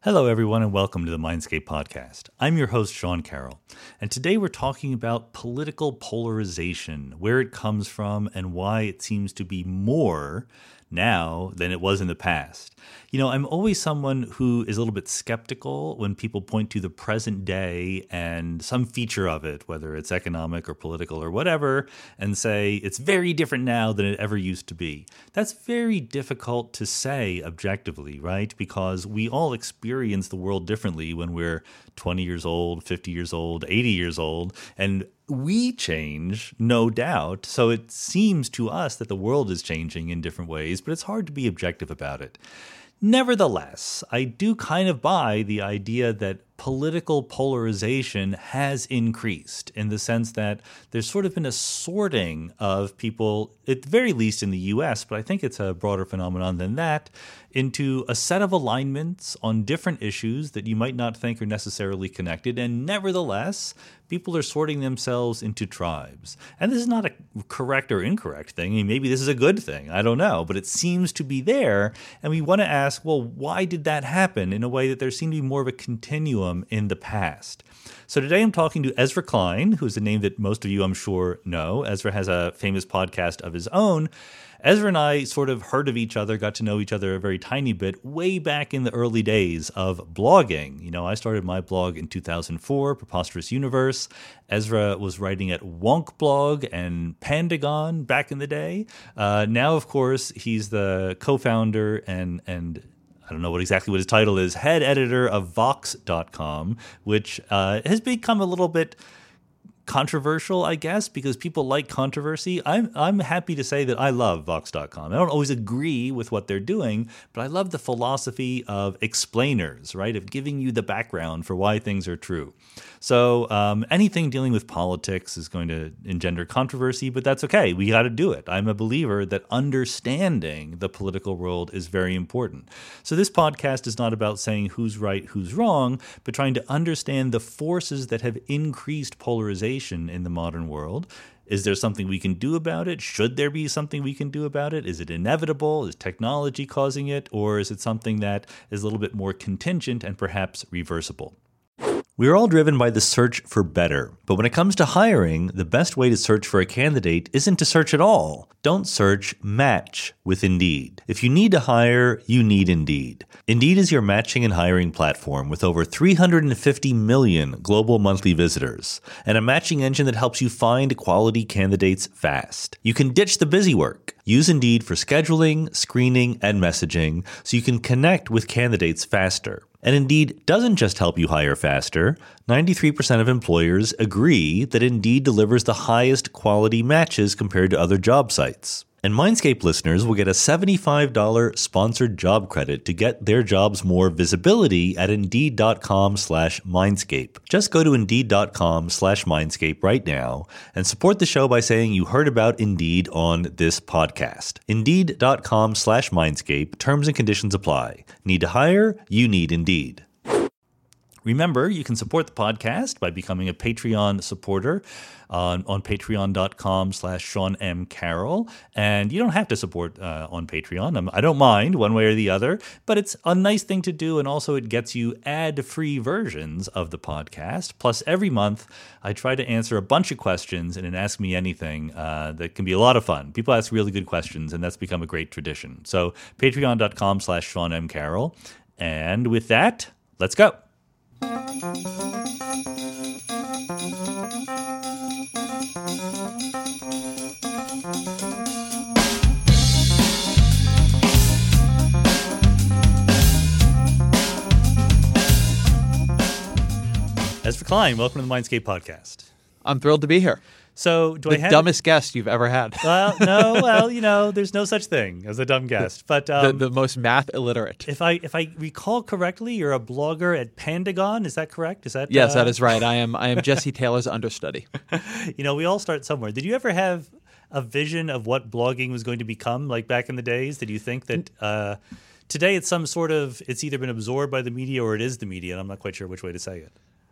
Hello, everyone, and welcome to the Mindscape Podcast. I'm your host, Sean Carroll, and today we're talking about political polarization, where it comes from, and why it seems to be more now than it was in the past. You know, I'm always someone who is a little bit skeptical when people point to the present day and some feature of it, whether it's economic or political or whatever, and say it's very different now than it ever used to be. That's very difficult to say objectively, right? Because we all experience the world differently when we're 20 years old, 50 years old, 80 years old, and we change, no doubt. So it seems to us that the world is changing in different ways, but it's hard to be objective about it. Nevertheless, I do kind of buy the idea that political polarization has increased in the sense that there's sort of been a sorting of people, at the very least in the US, but I think it's a broader phenomenon than that, into a set of alignments on different issues that you might not think are necessarily connected. And nevertheless, people are sorting themselves into tribes. And this is not a correct or incorrect thing. I mean, maybe this is a good thing. I don't know. But it seems to be there. And we want to ask, well, why did that happen in a way that there seemed to be more of a continuum in the past? So today I'm talking to Ezra Klein, who's a name that most of you, I'm sure, know. Ezra has a famous podcast of his own. Ezra and I sort of heard of each other, got to know each other a very tiny bit way back in the early days of blogging. You know, I started my blog in 2004, Preposterous Universe. Ezra was writing at Wonkblog and Pandagon back in the day. Now, of course, he's the co-founder and I don't know exactly what his title is, head editor of Vox.com, which has become a little bit controversial, I guess, because people like controversy. I'm happy to say that I love Vox.com. I don't always agree with what they're doing, but I love the philosophy of explainers, right? Of giving you the background for why things are true. So anything dealing with politics is going to engender controversy, but that's okay. We got to do it. I'm a believer that understanding the political world is very important. So this podcast is not about saying who's right, who's wrong, but trying to understand the forces that have increased polarization in the modern world. Is there something we can do about it? Should there be something we can do about it? Is it inevitable? Is technology causing it? Or is it something that is a little bit more contingent and perhaps reversible? We're all driven by the search for better, but when it comes to hiring, the best way to search for a candidate isn't to search at all. Don't search, match with Indeed. If you need to hire, you need Indeed. Indeed is your matching and hiring platform with over 350 million global monthly visitors and a matching engine that helps you find quality candidates fast. You can ditch the busy work. Use Indeed for scheduling, screening, and messaging so you can connect with candidates faster. And Indeed doesn't just help you hire faster. 93% of employers agree that Indeed delivers the highest quality matches compared to other job sites. And Mindscape listeners will get a $75 sponsored job credit to get their jobs more visibility at Indeed.com/Mindscape. Just go to Indeed.com/Mindscape right now and support the show by saying you heard about Indeed on this podcast. Indeed.com/Mindscape. Terms and conditions apply. Need to hire? You need Indeed. Remember, you can support the podcast by becoming a Patreon supporter on patreon.com/Sean M. Carroll. And you don't have to support on Patreon. I don't mind one way or the other, but it's a nice thing to do. And also it gets you ad-free versions of the podcast. Plus every month I try to answer a bunch of questions in an Ask Me Anything that can be a lot of fun. People ask really good questions and that's become a great tradition. So patreon.com/Sean M. Carroll. And with that, let's go. Ezra Klein, welcome to the Mindscape Podcast. I'm thrilled to be here. So, the dumbest guest you've ever had. Well, there's no such thing as a dumb guest. But the most math illiterate. If I recall correctly, you're a blogger at Pandagon. Is that correct? Yes, that is right. I am Jesse Taylor's understudy. You know, we all start somewhere. Did you ever have a vision of what blogging was going to become, like back in the days? Did you think that today it's either been absorbed by the media or it is the media, and I'm not quite sure which way to say it.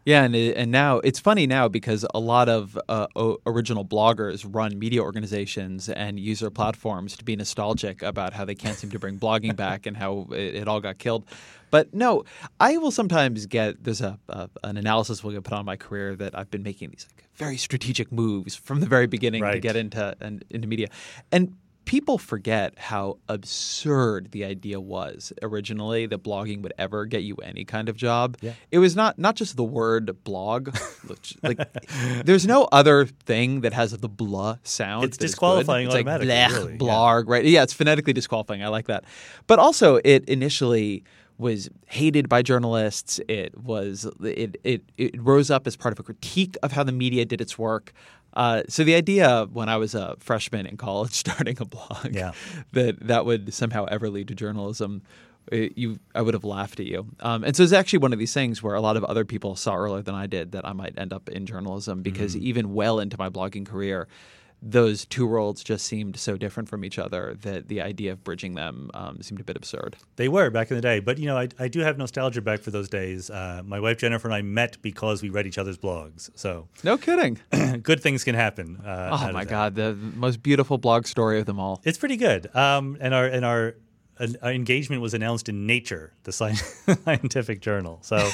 Yeah, and now it's funny now because a lot of original bloggers run media organizations and use their platforms to be nostalgic about how they can't seem to bring blogging back and how it all got killed. But no, I will sometimes there's an analysis we'll get put on my career that I've been making these like very strategic moves from the very beginning to get into media. And people forget how absurd the idea was originally that blogging would ever get you any kind of job. Yeah. It was not just the word blog. Like there's no other thing that has the blah sound. It's disqualifying automatically. Like blech, really. blarg, right? Yeah, it's phonetically disqualifying. I like that. But also, it initially was hated by journalists. It rose up as part of a critique of how the media did its work. So the idea when I was a freshman in college starting a blog that would somehow ever lead to journalism, I would have laughed at you. And so it's actually one of these things where a lot of other people saw earlier than I did that I might end up in journalism because even well into my blogging career, those two worlds just seemed so different from each other that the idea of bridging them seemed a bit absurd. They were back in the day. But, I do have nostalgia back for those days. My wife, Jennifer, and I met because we read each other's blogs. So no kidding. Good things can happen. Oh, my God. The most beautiful blog story of them all. It's pretty good. And our engagement was announced in Nature, the scientific journal. So,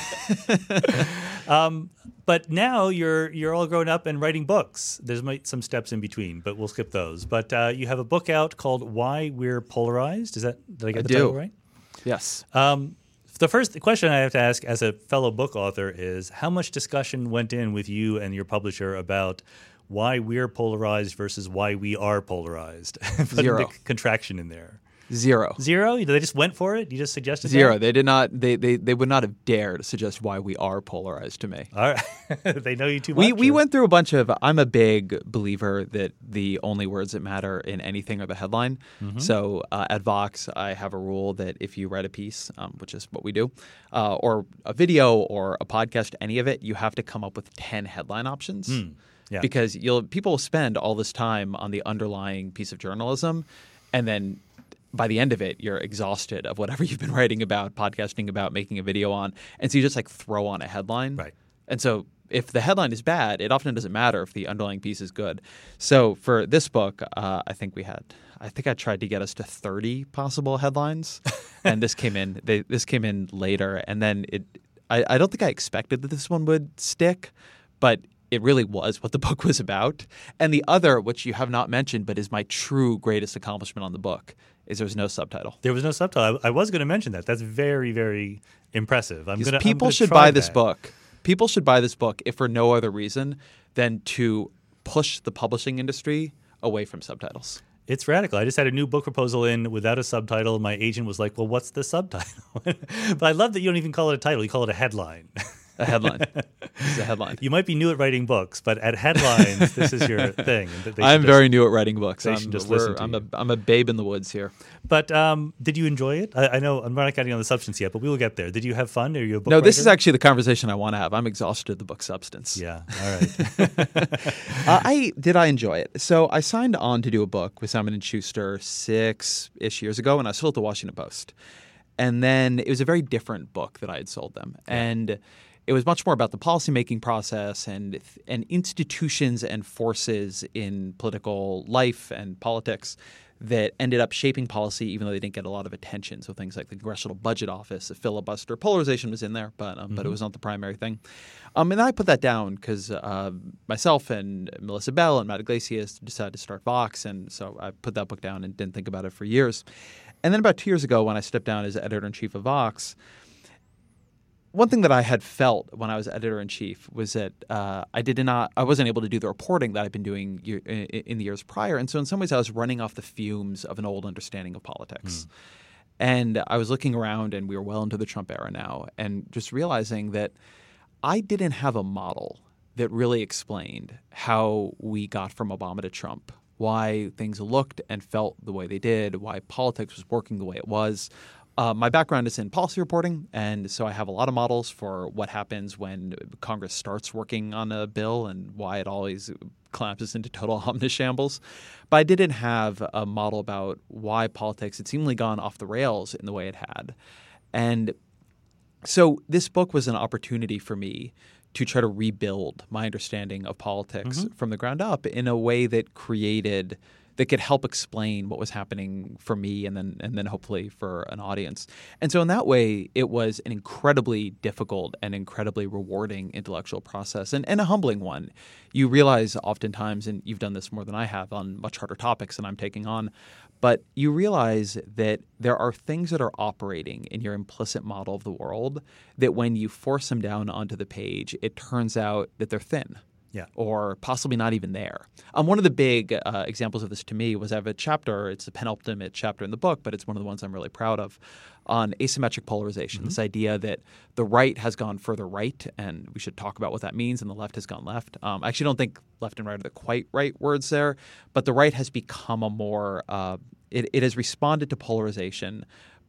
but now you're all grown up and writing books. There's some steps in between, but we'll skip those. But you have a book out called "Why We're Polarized." Did I get the title right? Yes. The first question I have to ask as a fellow book author is how much discussion went in with you and your publisher about why we're polarized versus why we are polarized? Zero. Put a contraction in there. Zero. They just went for it? You just suggested Zero. that? They did not. They would not have dared suggest why we are polarized to me. All right. They know you too much. We went through a bunch of. I'm a big believer that the only words that matter in anything are the headline. Mm-hmm. So at Vox, I have a rule that if you write a piece, which is what we do, or a video or a podcast, any of it, you have to come up with 10 headline options. Yeah. Because people will spend all this time on the underlying piece of journalism, and then by the end of it, you're exhausted of whatever you've been writing about, podcasting about, making a video on. And so you just throw on a headline. Right. And so if the headline is bad, it often doesn't matter if the underlying piece is good. So for this book, I think I tried to get us to 30 possible headlines. And this came in later. And then I don't think I expected that this one would stick, but it really was what the book was about. And the other, which you have not mentioned, but is my true greatest accomplishment on the book, is there was no subtitle. There was no subtitle. I was going to mention that. That's very, very impressive. People should buy this book. People should buy this book if for no other reason than to push the publishing industry away from subtitles. It's radical. I just had a new book proposal in without a subtitle. My agent was like, well, what's the subtitle? But I love that you don't even call it a title. You call it a headline. A headline. This is a headline. You might be new at writing books, but at headlines, this is your thing. I'm very new at writing books. I'm a babe in the woods here. But did you enjoy it? I know I'm not getting on the substance yet, but we will get there. Did you have fun? Are you a book No, writer? this is actually the conversation I want to have. I'm exhausted of the book substance. Yeah. All right. Did I enjoy it? So I signed on to do a book with Simon & Schuster 6-ish years ago, and I was still at the Washington Post. And then it was a very different book that I had sold them. Yeah. And it was much more about the policymaking process and institutions and forces in political life and politics that ended up shaping policy, even though they didn't get a lot of attention. So things like the Congressional Budget Office, the filibuster, polarization was in there, but it was not the primary thing. And I put that down because myself and Melissa Bell and Matt Iglesias decided to start Vox, and so I put that book down and didn't think about it for years. And then about 2 years ago, when I stepped down as editor-in-chief of Vox, one thing that I had felt when I was editor-in-chief was that I wasn't able to do the reporting that I'd been doing in the years prior. And so in some ways I was running off the fumes of an old understanding of politics. And I was looking around, and we were well into the Trump era now, and just realizing that I didn't have a model that really explained how we got from Obama to Trump, why things looked and felt the way they did, why politics was working the way it was. My background is in policy reporting, and so I have a lot of models for what happens when Congress starts working on a bill and why it always collapses into total omnishambles. But I didn't have a model about why politics had seemingly gone off the rails in the way it had. And so this book was an opportunity for me to try to rebuild my understanding of politics from the ground up in a way that could help explain what was happening for me and then hopefully for an audience. And so in that way, it was an incredibly difficult and incredibly rewarding intellectual process and a humbling one. You realize oftentimes, and you've done this more than I have on much harder topics than I'm taking on, but you realize that there are things that are operating in your implicit model of the world that when you force them down onto the page, it turns out that they're thin. Yeah. Or possibly not even there. One of the big examples of this to me was I have a chapter, it's the penultimate chapter in the book, but it's one of the ones I'm really proud of, on asymmetric polarization, this idea that the right has gone further right, and we should talk about what that means, and the left has gone left. I actually don't think left and right are the quite right words there, but the right has become a more it has responded to polarization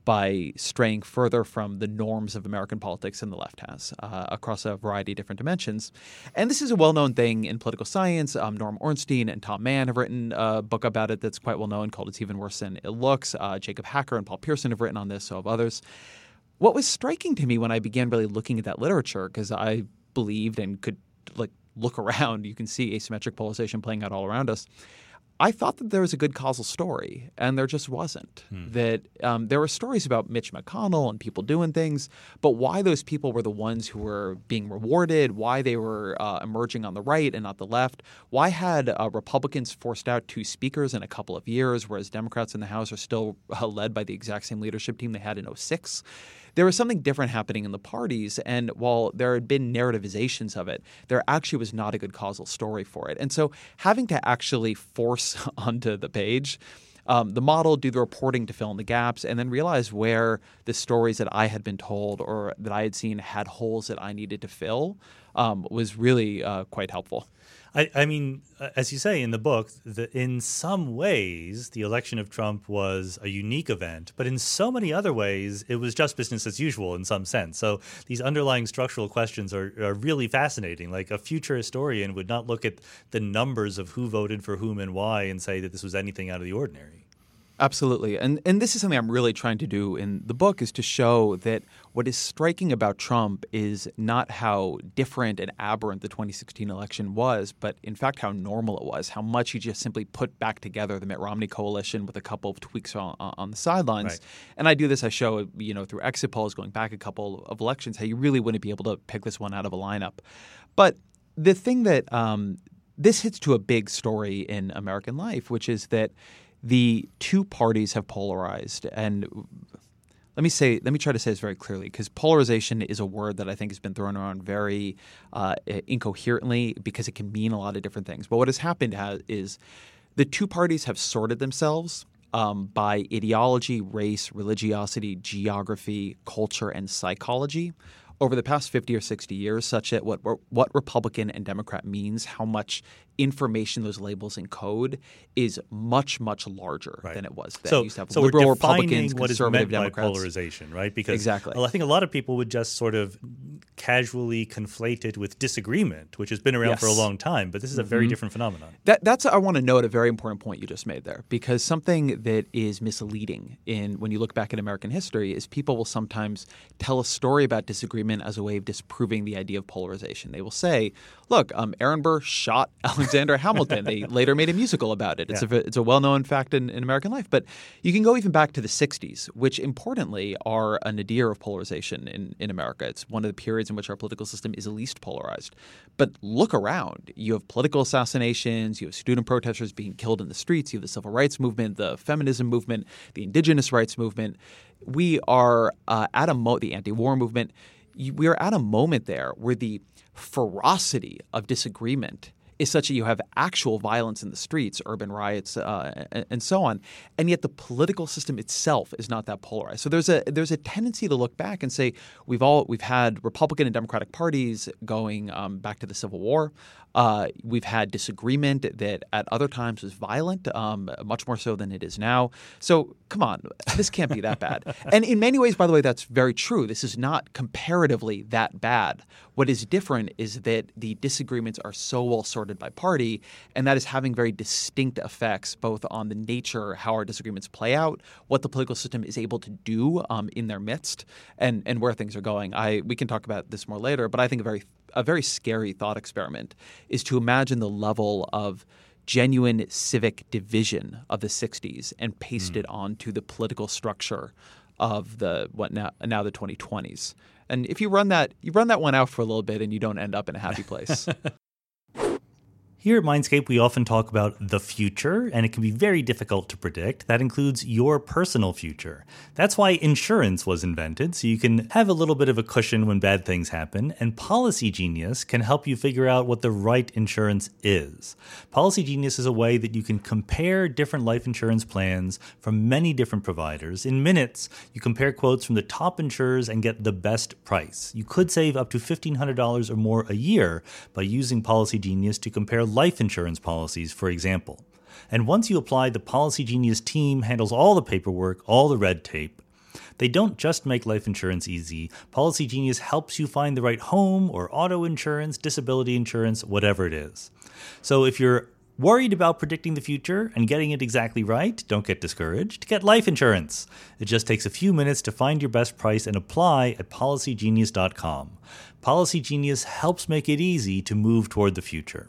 by straying further from the norms of American politics than the left has across a variety of different dimensions. And this is a well-known thing in political science. Norm Ornstein and Tom Mann have written a book about it that's quite well-known called It's Even Worse Than It Looks. Jacob Hacker and Paul Pierson have written on this, so have others. What was striking to me when I began really looking at that literature, because I believed and could look around, you can see asymmetric polarization playing out all around us, I thought that there was a good causal story, and there just wasn't. That there were stories about Mitch McConnell and people doing things, but why those people were the ones who were being rewarded, why they were emerging on the right and not the left, why had Republicans forced out 2 speakers in a couple of years, whereas Democrats in the House are still led by the exact same leadership team they had in 2006. There was something different happening in the parties, and while there had been narrativizations of it, there actually was not a good causal story for it. And so having to actually force onto the page the model, do the reporting to fill in the gaps, and then realize where the stories that I had been told or that I had seen had holes that I needed to fill was really quite helpful. I mean, as you say in the book, in some ways, the election of Trump was a unique event, but in so many other ways, it was just business as usual in some sense. So these underlying structural questions are really fascinating. Like a future historian would not look at the numbers of who voted for whom and why and say that this was anything out of the ordinary. Absolutely. And this is something I'm really trying to do in the book, is to show that what is striking about Trump is not how different and aberrant the 2016 election was, but in fact how normal it was, how much he just simply put back together the Mitt Romney coalition with a couple of tweaks on the sidelines. Right. And I do this, I show, through exit polls going back a couple of elections, how you really wouldn't be able to pick this one out of a lineup. But the thing that this hits to a big story in American life, which is that the 2 parties have polarized. And let me try to say this very clearly, because polarization is a word that I think has been thrown around very incoherently because it can mean a lot of different things. But what has happened is the 2 parties have sorted themselves by ideology, race, religiosity, geography, culture, and psychology over the past 50 or 60 years, such that what Republican and Democrat means, how much information those labels encode, is much, much larger than it was then. So, you used to have liberal Republicans, what conservative is meant Democrats. by polarization, right? Because exactly. I think a lot of people would just sort of casually conflate it with disagreement, which has been around for a long time. But this is a very different phenomenon. That's I want to note a very important point you just made there, because something that is misleading when you look back at American history is people will sometimes tell a story about disagreement as a way of disproving the idea of polarization. They will say, look, Aaron Burr shot Alexander Hamilton. They later made a musical about it. It's a well-known fact in American life. But you can go even back to the 60s, which importantly are a nadir of polarization in America. It's one of the periods in which our political system is least polarized. But look around. You have political assassinations. You have student protesters being killed in the streets. You have the civil rights movement, the feminism movement, the indigenous rights movement. We are at the anti-war movement. We are at a moment there where the ferocity of disagreement is such that you have actual violence in the streets, urban riots, and so on, and yet the political system itself is not that polarized. So there's a tendency to look back and say we've had Republican and Democratic parties going back to the Civil War. We've had disagreement that at other times was violent, much more so than it is now. So come on, this can't be that bad. And in many ways, by the way, that's very true. This is not comparatively that bad. What is different is that the disagreements are so well sorted by party, and that is having very distinct effects both on the nature, how our disagreements play out, what the political system is able to do in their midst, and where things are going. We can talk about this more later, but I think a very a very scary thought experiment is to imagine the level of genuine civic division of the 60s and paste it onto the political structure of the now the 2020s. And if you run that one out for a little bit and you don't end up in a happy place. Here at Mindscape, we often talk about the future, and it can be very difficult to predict. That includes your personal future. That's why insurance was invented, so you can have a little bit of a cushion when bad things happen, and Policy Genius can help you figure out what the right insurance is. Policy Genius is a way that you can compare different life insurance plans from many different providers. In minutes, you compare quotes from the top insurers and get the best price. You could save up to $1,500 or more a year by using Policy Genius to compare life insurance policies, for example. And once you apply, the Policy Genius team handles all the paperwork, all the red tape. They don't just make life insurance easy. Policy Genius helps you find the right home or auto insurance, disability insurance, whatever it is. So if you're worried about predicting the future and getting it exactly right, don't get discouraged. Get life insurance. It just takes a few minutes to find your best price and apply at policygenius.com. Policy Genius helps make it easy to move toward the future.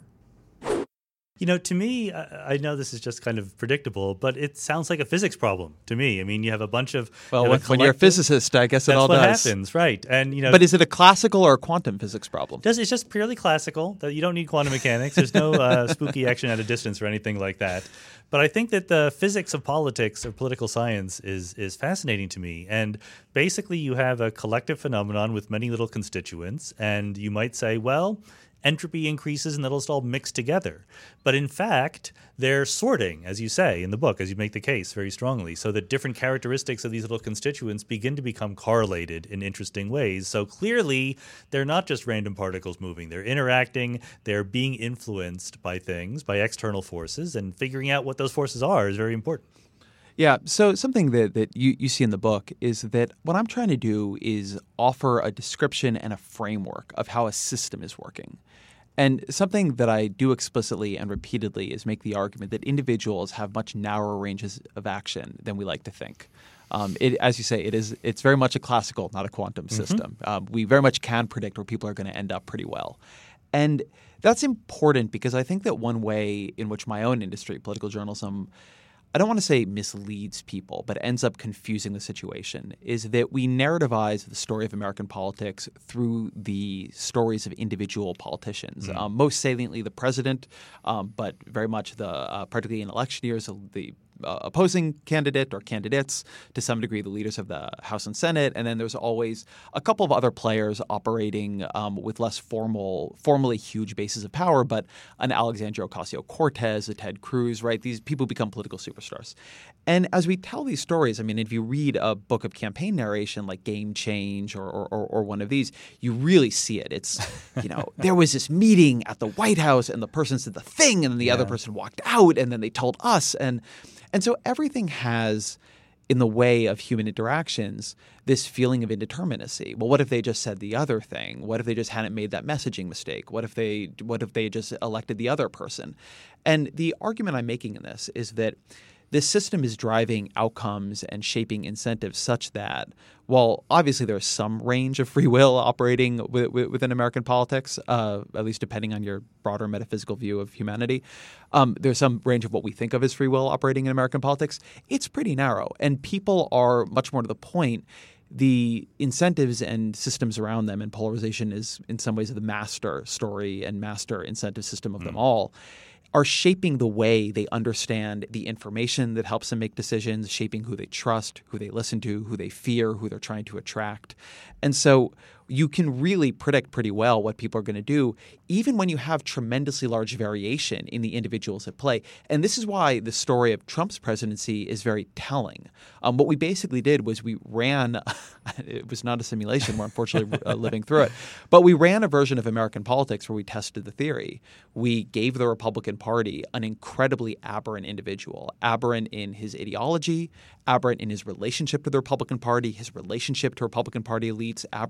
You know, to me, I know this is just kind of predictable, but it sounds like a physics problem to me. I mean, you have a bunch of... Well, when you're a physicist, I guess it all does. That's what happens, right. And, you know, but is it a classical or a quantum physics problem? It's just purely classical. You don't need quantum mechanics. There's no spooky action at a distance or anything like that. But I think that the physics of politics or political science is fascinating to me. And basically, you have a collective phenomenon with many little constituents, and you might say, well, entropy increases and that'll just all mix together. But in fact, they're sorting, as you say in the book, as you make the case very strongly, so that different characteristics of these little constituents begin to become correlated in interesting ways. So clearly, they're not just random particles moving. They're interacting. They're being influenced by things, by external forces, and figuring out what those forces are is very important. Yeah, so something that you see in the book is that what I'm trying to do is offer a description and a framework of how a system is working. And something that I do explicitly and repeatedly is make the argument that individuals have much narrower ranges of action than we like to think. As you say, it's very much a classical, not a quantum system. We very much can predict where people are going to end up pretty well. And that's important because I think that one way in which my own industry, political journalism, I don't want to say misleads people, but ends up confusing the situation, is that we narrativize the story of American politics through the stories of individual politicians. Most saliently, the president, but very much particularly in election years, the opposing candidate or candidates, to some degree the leaders of the House and Senate, and then there's always a couple of other players operating with less formally huge bases of power, but an Alexandria Ocasio-Cortez, a Ted Cruz, right? These people become political superstars. And as we tell these stories, I mean, if you read a book of campaign narration like Game Change or one of these, you really see it. It's, you know, there was this meeting at the White House and the person said the thing and then the other person walked out and then they told us. And so everything has, in the way of human interactions, this feeling of indeterminacy. Well, what if they just said the other thing? What if they just hadn't made that messaging mistake? What if they just elected the other person? And the argument I'm making in this is that this system is driving outcomes and shaping incentives such that, while obviously there's some range of free will operating within American politics, at least depending on your broader metaphysical view of humanity, there's some range of what we think of as free will operating in American politics. It's pretty narrow, and people are much more to the point. The incentives and systems around them, and polarization is in some ways the master story and master incentive system of them all, are shaping the way they understand the information that helps them make decisions, shaping who they trust, who they listen to, who they fear, who they're trying to attract. And so you can really predict pretty well what people are going to do, even when you have tremendously large variation in the individuals at play. And this is why the story of Trump's presidency is very telling. What we basically did was we ran – it was not a simulation. We're unfortunately living through it. But we ran a version of American politics where we tested the theory. We gave the Republican Party an incredibly aberrant individual, aberrant in his ideology, aberrant in his relationship to the Republican Party, his relationship to Republican Party elites, aberrant in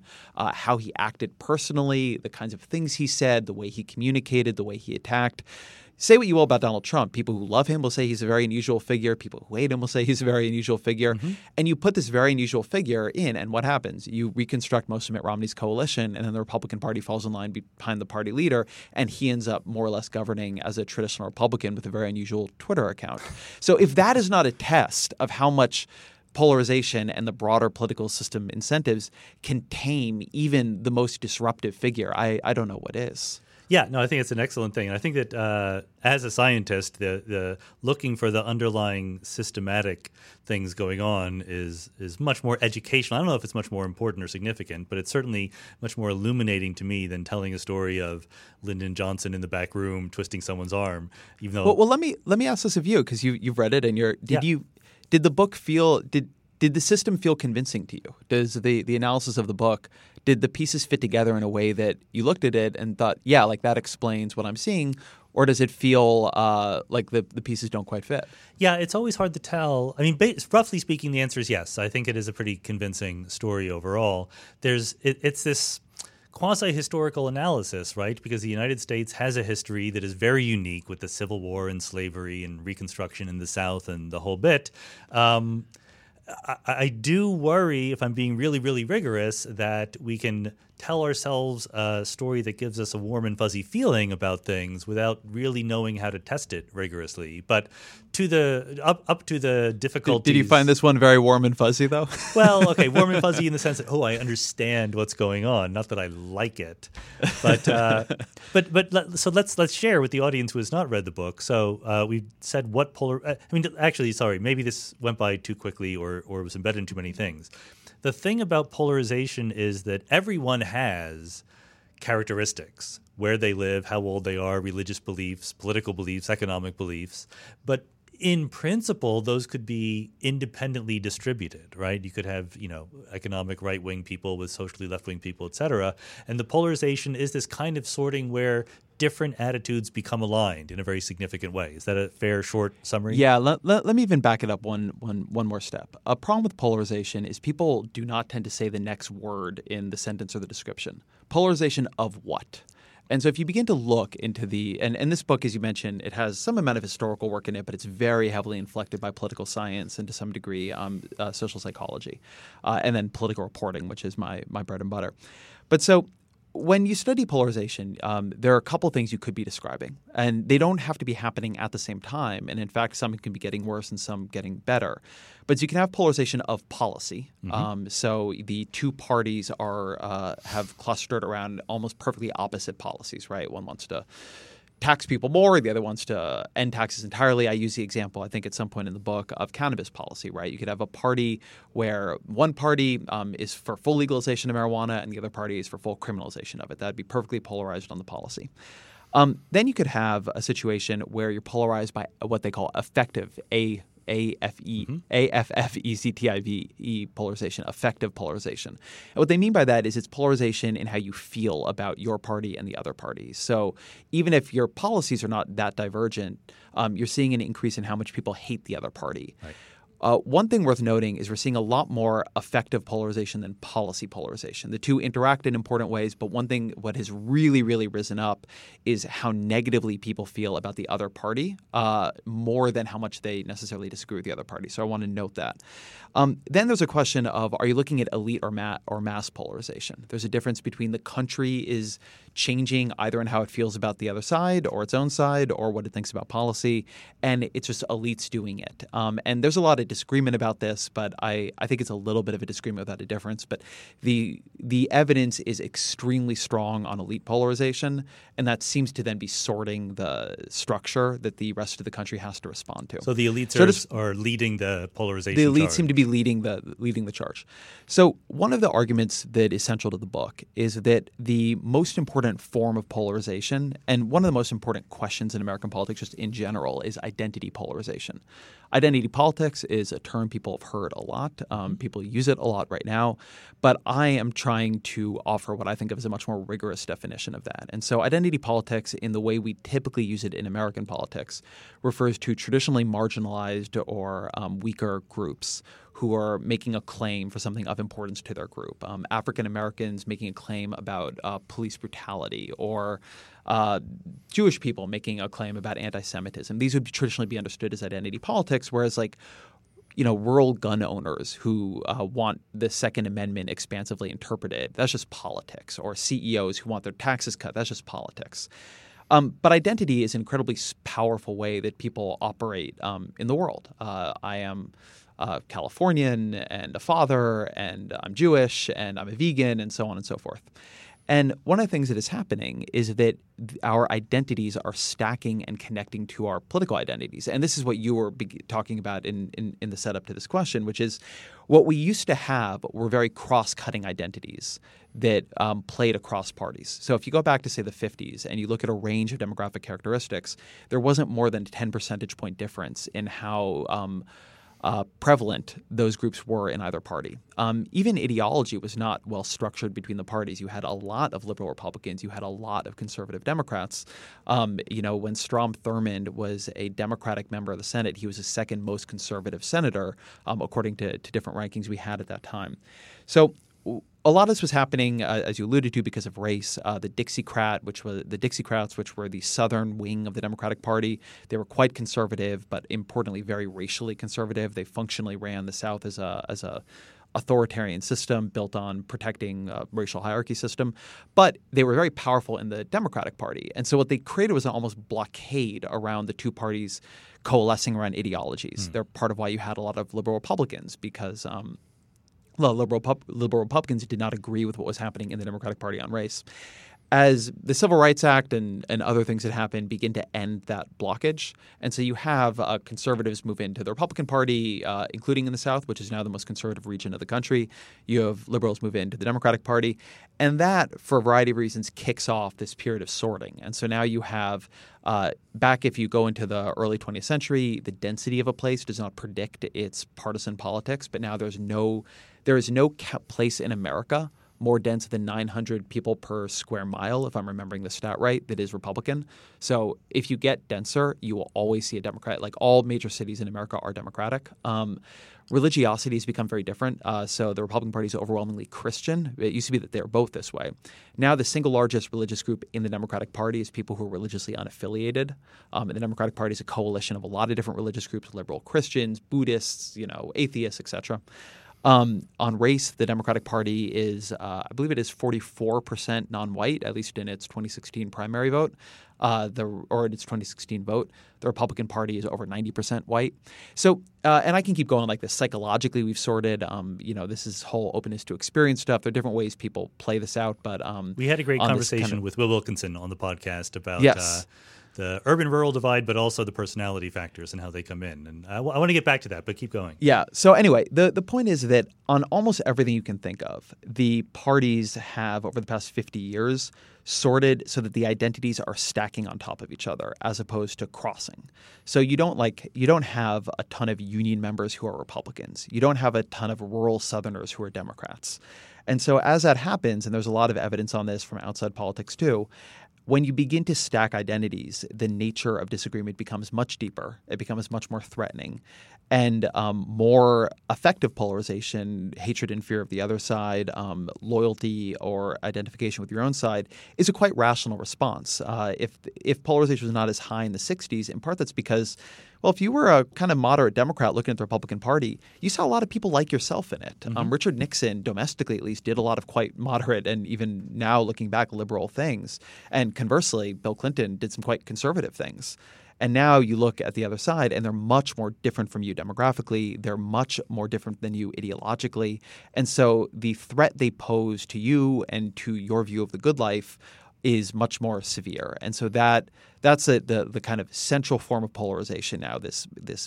how he acted personally, the kinds of things he said, the way he communicated, the way he attacked. Say what you will about Donald Trump. People who love him will say he's a very unusual figure. People who hate him will say he's a very unusual figure. And you put this very unusual figure in, and what happens? You reconstruct most of Mitt Romney's coalition, and then the Republican Party falls in line behind the party leader, and he ends up more or less governing as a traditional Republican with a very unusual Twitter account. So if that is not a test of how much polarization and the broader political system incentives can tame even the most disruptive figure, I don't know what is. Yeah, no, I think it's an excellent thing. And I think that as a scientist, the looking for the underlying systematic things going on is much more educational. I don't know if it's much more important or significant, but it's certainly much more illuminating to me than telling a story of Lyndon Johnson in the back room twisting someone's arm. Even though, well, let me ask this of you, because you've read it and did the book did the system feel convincing to you? Does the analysis of the book, did the pieces fit together in a way that you looked at it and thought, yeah, like that explains what I'm seeing? Or does it feel like the pieces don't quite fit? Yeah, it's always hard to tell. I mean, roughly speaking, the answer is yes. I think it is a pretty convincing story overall. It's this quasi-historical analysis, right? Because the United States has a history that is very unique with the Civil War and slavery and Reconstruction in the South and the whole bit. I do worry, if I'm being really, really rigorous, that we can tell ourselves a story that gives us a warm and fuzzy feeling about things without really knowing how to test it rigorously. But to up to the difficulties. Did you find this one very warm and fuzzy, though? Well, okay, warm and fuzzy in the sense that, I understand what's going on, not that I like it. But so let's share with the audience who has not read the book. So we said maybe this went by too quickly or was embedded in too many things. The thing about polarization is that everyone has characteristics: where they live, how old they are, religious beliefs, political beliefs, economic beliefs. But in principle, those could be independently distributed, right? You could have, economic right-wing people with socially left-wing people, et cetera. And the polarization is this kind of sorting where different attitudes become aligned in a very significant way. Is that a fair, short summary? Yeah, let me even back it up one more step. A problem with polarization is people do not tend to say the next word in the sentence or the description. Polarization of what? And so if you begin to look into and this book, as you mentioned, it has some amount of historical work in it, but it's very heavily inflected by political science and to some degree social psychology, and then political reporting, which is my bread and butter. But so when you study polarization, there are a couple things you could be describing, and they don't have to be happening at the same time. And in fact, some can be getting worse and some getting better. But you can have polarization of policy. So the two parties have clustered around almost perfectly opposite policies, right? One wants to tax people more. The other wants to end taxes entirely. I use the example, I think, at some point in the book of cannabis policy, right? You could have a party where one party is for full legalization of marijuana and the other party is for full criminalization of it. That would be perfectly polarized on the policy. Then you could have a situation where you're polarized by what they call effective, AFFECTIVE polarization, effective polarization. And what they mean by that is it's polarization in how you feel about your party and the other party. So even if your policies are not that divergent, you're seeing an increase in how much people hate the other party. Right. One thing worth noting is we're seeing a lot more effective polarization than policy polarization. The two interact in important ways, but one thing what has really, really risen up is how negatively people feel about the other party more than how much they necessarily disagree with the other party. So I want to note that. Then there's a question of, are you looking at elite or mass polarization? There's a difference between the country is changing either in how it feels about the other side or its own side or what it thinks about policy, and it's just elites doing it. And there's a lot of disagreement about this, but I think it's a little bit of a disagreement without a difference. But the evidence is extremely strong on elite polarization, and that seems to then be sorting the structure that the rest of the country has to respond to. So the elites are leading the polarization The elites charge. seem to be leading the charge. So one of the arguments that is central to the book is that the most important form of polarization, and one of the most important questions in American politics just in general, is identity polarization. Identity politics is a term people have heard a lot. People use it a lot right now. But I am trying to offer what I think of as a much more rigorous definition of that. And so identity politics, in the way we typically use it in American politics, refers to traditionally marginalized or weaker groups who are making a claim for something of importance to their group. African Americans making a claim about police brutality, or Jewish people making a claim about anti-Semitism. These would traditionally be understood as identity politics, whereas rural gun owners who want the Second Amendment expansively interpreted, that's just politics. Or CEOs who want their taxes cut, that's just politics. But identity is an incredibly powerful way that people operate in the world. I am Californian and a father, and I'm Jewish, and I'm a vegan, and so on and so forth. And one of the things that is happening is that our identities are stacking and connecting to our political identities. And this is what you were talking about in the setup to this question, which is what we used to have were very cross-cutting identities that played across parties. So if you go back to, say, the 50s and you look at a range of demographic characteristics, there wasn't more than a 10 percentage point difference in how prevalent those groups were in either party. Even ideology was not well structured between the parties. You had a lot of liberal Republicans. You had a lot of conservative Democrats. When Strom Thurmond was a Democratic member of the Senate, he was the second most conservative senator, according to different rankings we had at that time. So a lot of this was happening, as you alluded to, because of race. The Dixiecrats, which were the southern wing of the Democratic Party, they were quite conservative, but importantly, very racially conservative. They functionally ran the South as a authoritarian system built on protecting a racial hierarchy system. But they were very powerful in the Democratic Party. And so what they created was an almost blockade around the two parties coalescing around ideologies. They're part of why you had a lot of liberal Republicans, because liberal Republicans did not agree with what was happening in the Democratic Party on race. As the Civil Rights Act and other things that happen begin to end that blockage, and so you have conservatives move into the Republican Party, including in the South, which is now the most conservative region of the country. You have liberals move into the Democratic Party, and that, for a variety of reasons, kicks off this period of sorting. And so now you have back if you go into the early 20th century, the density of a place does not predict its partisan politics, but now there is no place in America more dense than 900 people per square mile, if I'm remembering the stat right, that is Republican. So if you get denser, you will always see a Democrat. Like all major cities in America are Democratic. Religiosity has become very different. So the Republican Party is overwhelmingly Christian. It used to be that they were both this way. Now the single largest religious group in the Democratic Party is people who are religiously unaffiliated. And the Democratic Party is a coalition of a lot of different religious groups: liberal Christians, Buddhists, atheists, etc. On race, the Democratic Party is, I believe it is 44% non-white, at least in its 2016 primary vote, or in its 2016 vote. The Republican Party is over 90% white. So, and I can keep going like this. Psychologically, we've sorted. This is whole openness to experience stuff. There are different ways people play this out, but we had a great conversation with Will Wilkinson on the podcast about the urban-rural divide, but also the personality factors and how they come in. And I want to get back to that, but keep going. Yeah. So anyway, the point is that on almost everything you can think of, the parties have, over the past 50 years, sorted so that the identities are stacking on top of each other as opposed to crossing. So you don't have a ton of union members who are Republicans. You don't have a ton of rural Southerners who are Democrats. And so as that happens, and there's a lot of evidence on this from outside politics too, when you begin to stack identities, the nature of disagreement becomes much deeper. It becomes much more threatening. And more effective polarization, hatred and fear of the other side, loyalty or identification with your own side, is a quite rational response. If polarization was not as high in the 60s, in part that's because, well, if you were a kind of moderate Democrat looking at the Republican Party, you saw a lot of people like yourself in it. Mm-hmm. Richard Nixon, domestically at least, did a lot of quite moderate and even now looking back, liberal things. And conversely, Bill Clinton did some quite conservative things. And now you look at the other side, and they're much more different from you demographically. They're much more different than you ideologically. And so the threat they pose to you and to your view of the good life is much more severe. And so that's the kind of central form of polarization now, this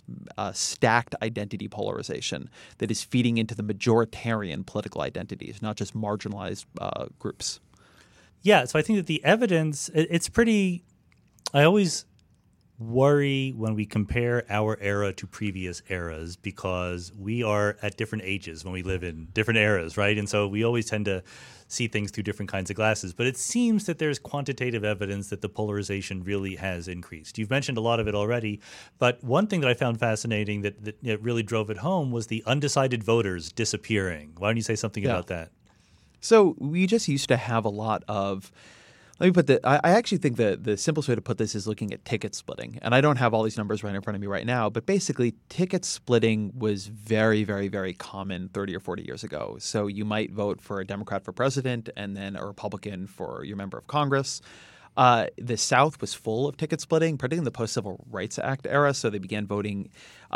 stacked identity polarization that is feeding into the majoritarian political identities, not just marginalized groups. Yeah, so I think that the evidence, it's pretty – I always worry when we compare our era to previous eras because we are at different ages when we live in different eras, right? And so we always tend to see things through different kinds of glasses. But it seems that there's quantitative evidence that the polarization really has increased. You've mentioned a lot of it already, but one thing that I found fascinating that it really drove it home was the undecided voters disappearing. Why don't you say something about that? So we just used to have a lot of – let me put I actually think the simplest way to put this is looking at ticket splitting. And I don't have all these numbers right in front of me right now, but basically ticket splitting was very, very, very common 30 or 40 years ago. So you might vote for a Democrat for president and then a Republican for your member of Congress. The South was full of ticket splitting, particularly in the post-Civil Rights Act era. So they begin voting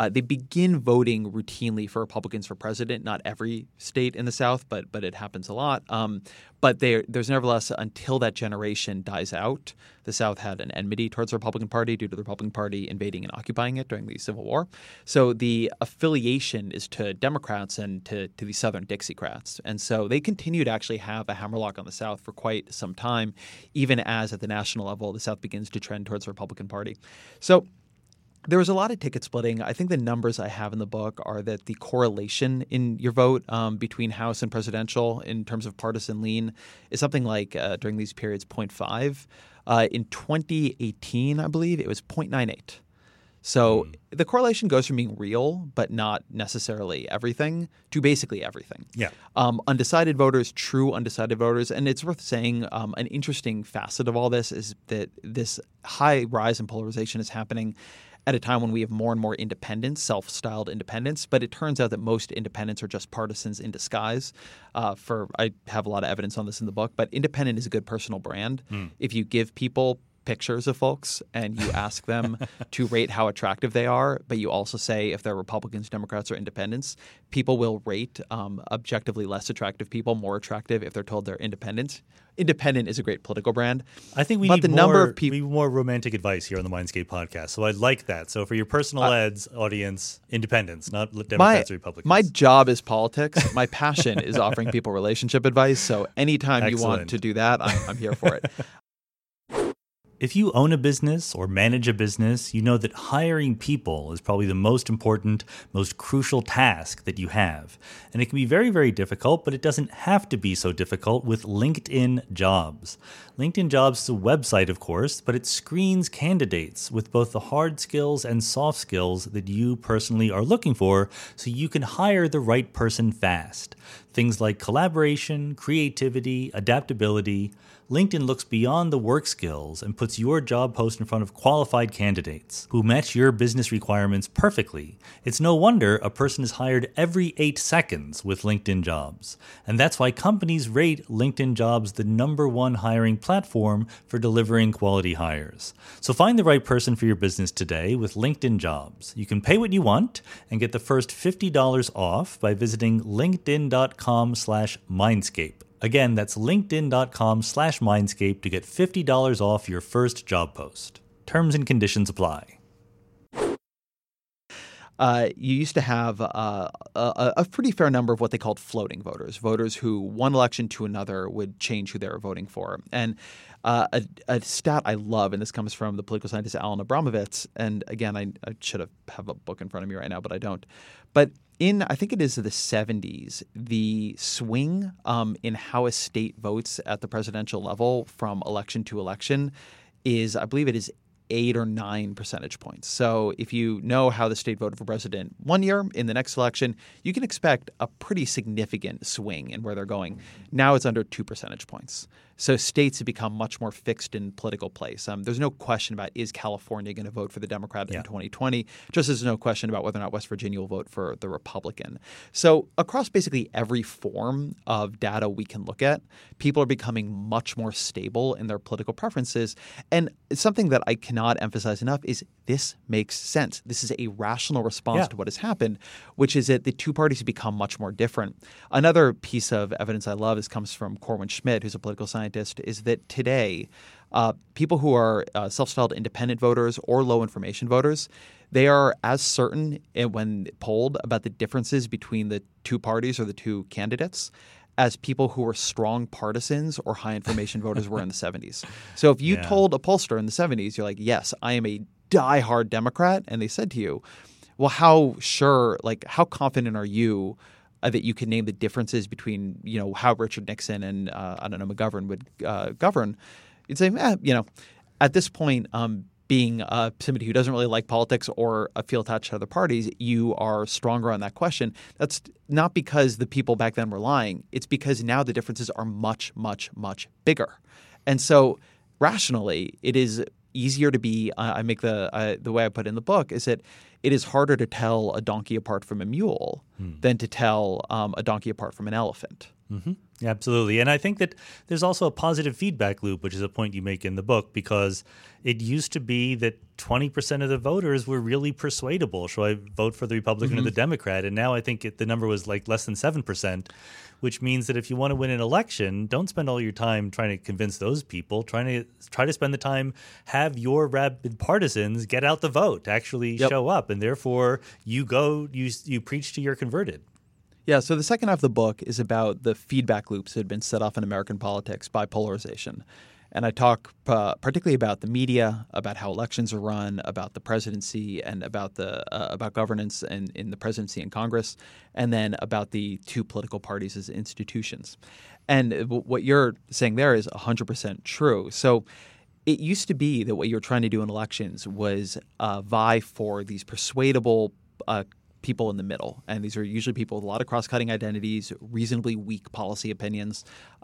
routinely for Republicans for president. Not every state in the South, but it happens a lot. But there's nevertheless, until that generation dies out, the South had an enmity towards the Republican Party due to the Republican Party invading and occupying it during the Civil War. So the affiliation is to Democrats and to the Southern Dixiecrats. And so they continue to actually have a hammerlock on the South for quite some time, even as at the national level the South begins to trend towards the Republican Party. So there was a lot of ticket splitting. I think the numbers I have in the book are that the correlation in your vote between House and presidential in terms of partisan lean is something like during these periods 0.5. In 2018, I believe, it was 0.98. So the correlation goes from being real but not necessarily everything to basically everything. Yeah. Undecided voters, true undecided voters. And it's worth saying an interesting facet of all this is that this high rise in polarization is happening at a time when we have more and more independents, self-styled independents. But it turns out that most independents are just partisans in disguise. I have a lot of evidence on this in the book, but independent is a good personal brand. If you give people pictures of folks and you ask them to rate how attractive they are, but you also say if they're Republicans, Democrats, or independents, people will rate objectively less attractive people more attractive if they're told they're independent. Independent is a great political brand. I think we need more romantic advice here on the Mindscape podcast. So I'd like that. So for your personal ads audience, independents, not Democrats or Republicans. My job is politics. My passion is offering people relationship advice. So anytime you want to do that, I'm here for it. If you own a business or manage a business, you know that hiring people is probably the most important, most crucial task that you have. And it can be very, very difficult, but it doesn't have to be so difficult with LinkedIn Jobs. LinkedIn Jobs is a website, of course, but it screens candidates with both the hard skills and soft skills that you personally are looking for so you can hire the right person fast. Things like collaboration, creativity, adaptability. LinkedIn looks beyond the work skills and puts your job post in front of qualified candidates who match your business requirements perfectly. It's no wonder a person is hired every 8 seconds with LinkedIn Jobs. And that's why companies rate LinkedIn Jobs the #1 hiring platform for delivering quality hires. So find the right person for your business today with LinkedIn Jobs. You can pay what you want and get the first $50 off by visiting linkedin.com/mindscape. Again, that's linkedin.com/mindscape to get $50 off your first job post. Terms and conditions apply. You used to have a pretty fair number of what they called floating voters who one election to another would change who they were voting for. And a stat I love, and this comes from the political scientist Alan Abramovitz, and again, I should have a book in front of me right now, but I don't. But I think it is the 70s, the swing in how a state votes at the presidential level from election to election is, I believe it is 8 or 9 percentage points. So if you know how the state voted for president one year, in the next election, you can expect a pretty significant swing in where they're going. Now it's under 2 percentage points. So states have become much more fixed in political place. There's no question about is California going to vote for the Democrat in 2020, just as there's no question about whether or not West Virginia will vote for the Republican. So across basically every form of data we can look at, people are becoming much more stable in their political preferences. And something that I cannot emphasize enough is this makes sense. This is a rational response to what has happened, which is that the two parties have become much more different. Another piece of evidence I love comes from Corwin Schmidt, who's a political scientist, is that today people who are self-styled independent voters or low information voters, they are as certain when polled about the differences between the two parties or the two candidates as people who were strong partisans or high information voters were in the 70s. So if you told a pollster in the 70s, you're like, yes, I am a diehard Democrat and they said to you, well, how confident are you that you can name the differences between, how Richard Nixon and, McGovern would govern, you'd say, at this point, being somebody who doesn't really like politics or feel attached to other parties, you are stronger on that question. That's not because the people back then were lying. It's because now the differences are much, much, much bigger. And so rationally, it is easier to be I make the way I put in the book is that it is harder to tell a donkey apart from a mule than to tell a donkey apart from an elephant. Mm-hmm. Yeah, absolutely. And I think that there's also a positive feedback loop, which is a point you make in the book, because it used to be that 20% of the voters were really persuadable. Shall I vote for the Republican or the Democrat? And now I think the number was like less than 7%, which means that if you want to win an election, don't spend all your time trying to convince those people. Try to spend the time, have your rabid partisans get out the vote, actually show up. And therefore, you preach to your converted. Yeah, so the second half of the book is about the feedback loops that had been set off in American politics by polarization. And I talk particularly about the media, about how elections are run, about the presidency, and about governance in the presidency and Congress, and then about the two political parties as institutions. And what you're saying there is 100% true. So it used to be that what you were trying to do in elections was vie for these persuadable people in the middle. And these are usually people with a lot of cross-cutting identities, reasonably weak policy opinions.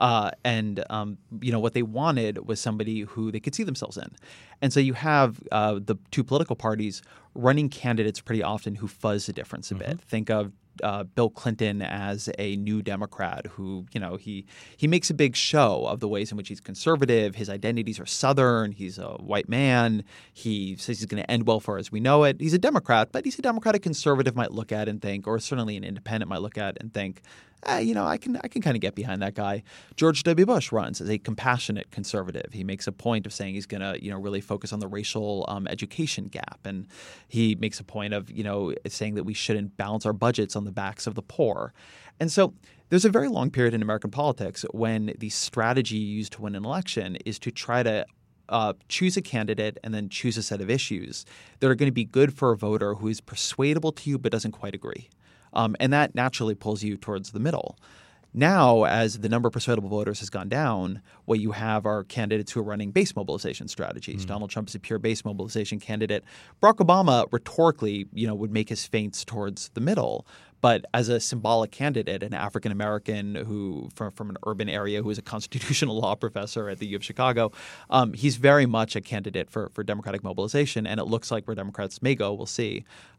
What they wanted was somebody who they could see themselves in. And so you have the two political parties running candidates pretty often who fuzz the difference a bit. Think of Bill Clinton as a new Democrat who, he makes a big show of the ways in which he's conservative. His identities are Southern. He's a white man. He says he's going to end welfare as we know it. He's a Democrat, but he's a Democratic conservative might look at and think, or certainly an independent might look at and think, I can kind of get behind that guy. George W. Bush runs as a compassionate conservative. He makes a point of saying he's going to, really focus on the racial education gap. And he makes a point of, saying that we shouldn't balance our budgets on the backs of the poor. And so there's a very long period in American politics when the strategy used to win an election is to try to choose a candidate and then choose a set of issues that are going to be good for a voter who is persuadable to you but doesn't quite agree. And that naturally pulls you towards the middle. Now, as the number of persuadable voters has gone down, what you have are candidates who are running base mobilization strategies. Donald Trump is a pure base mobilization candidate. Barack Obama rhetorically, would make his feints towards the middle. But as a symbolic candidate, an African American who from an urban area who is a constitutional law professor at the U of Chicago, he's very much a candidate for democratic mobilization. And it looks like where Democrats may go, we'll see.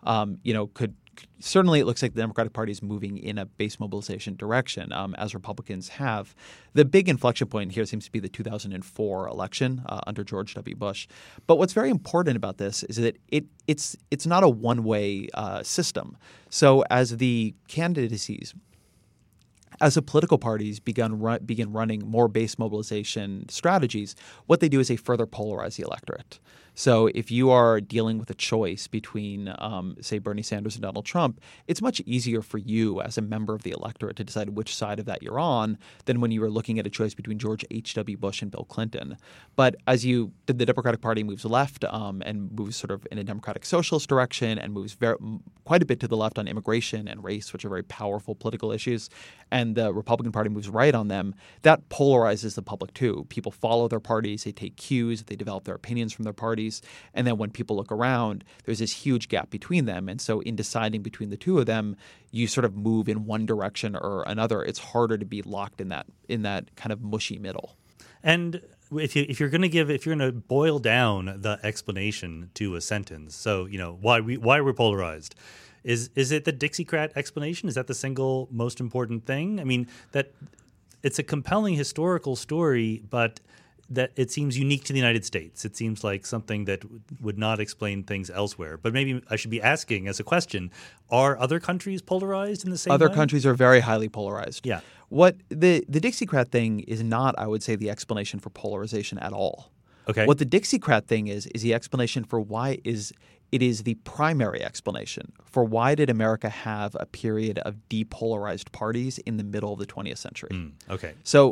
Certainly, it looks like the Democratic Party is moving in a base mobilization direction, as Republicans have. The big inflection point here seems to be the 2004 election under George W. Bush. But what's very important about this is that it's not a one-way system. So as the candidacies, as the political parties begin running more base mobilization strategies, what they do is they further polarize the electorate. So if you are dealing with a choice between, say, Bernie Sanders and Donald Trump, it's much easier for you as a member of the electorate to decide which side of that you're on than when you were looking at a choice between George H.W. Bush and Bill Clinton. But as the Democratic Party moves left and moves sort of in a democratic socialist direction and moves quite a bit to the left on immigration and race, which are very powerful political issues, and the Republican Party moves right on them, that polarizes the public too. People follow their parties, they take cues, they develop their opinions from their parties. And then when people look around, there's this huge gap between them. And so in deciding between the two of them, you sort of move in one direction or another. It's harder to be locked in that kind of mushy middle. And if you're going to boil down the explanation to a sentence, so why we're polarized, is it the Dixiecrat explanation? Is that the single most important thing? I mean, that it's a compelling historical story, but that it seems unique to the United States. It seems like something that would not explain things elsewhere. But maybe I should be asking as a question, are other countries polarized in the same way? Other countries are very highly polarized. Yeah. What the Dixiecrat thing is not, I would say, the explanation for polarization at all. Okay. What the Dixiecrat thing is the explanation for why it is the primary explanation for why did America have a period of depolarized parties in the middle of the 20th century. Okay. So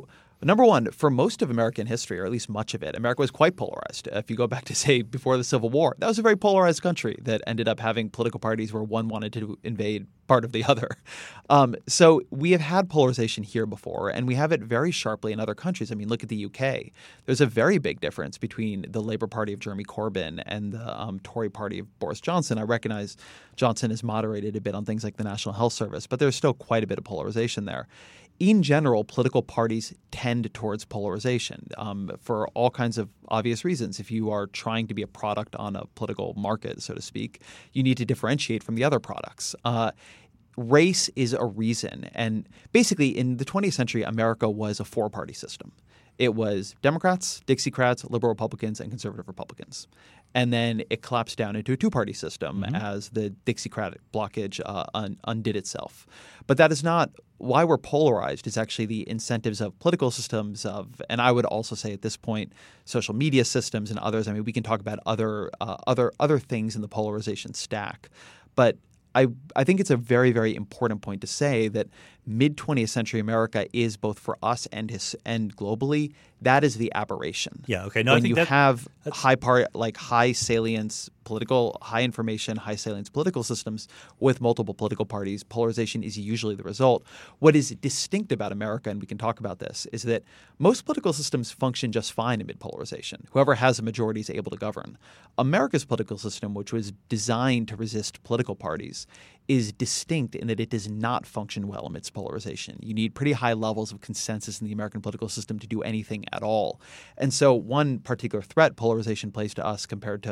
Number one, for most of American history, or at least much of it, America was quite polarized. If you go back to, say, before the Civil War, that was a very polarized country that ended up having political parties where one wanted to invade part of the other. So we have had polarization here before, and we have it very sharply in other countries. I mean, look at the UK. There's a very big difference between the Labour Party of Jeremy Corbyn and the Tory Party of Boris Johnson. I recognize Johnson has moderated a bit on things like the National Health Service, but there's still quite a bit of polarization there. In general, political parties tend towards polarization for all kinds of obvious reasons. If you are trying to be a product on a political market, so to speak, you need to differentiate from the other products. Race is a reason. And basically, in the 20th century, America was a four-party system. It was Democrats, Dixiecrats, liberal Republicans, and conservative Republicans. And then it collapsed down into a two-party system as the Dixiecratic blockage undid itself. But that is not why we're polarized. Is actually the incentives of political systems and I would also say at this point, social media systems and others. I mean, we can talk about other things in the polarization stack, but I think it's a very, very important point to say that mid-20th century America is both for us and globally, that is the aberration. Yeah, okay. No, when I think you have high salience political, high information, high salience political systems with multiple political parties, polarization is usually the result. What is distinct about America, and we can talk about this, is that most political systems function just fine amid polarization. Whoever has a majority is able to govern. America's political system, which was designed to resist political parties, is distinct in that it does not function well amidst polarization. You need pretty high levels of consensus in the American political system to do anything at all. And so one particular threat polarization poses to us compared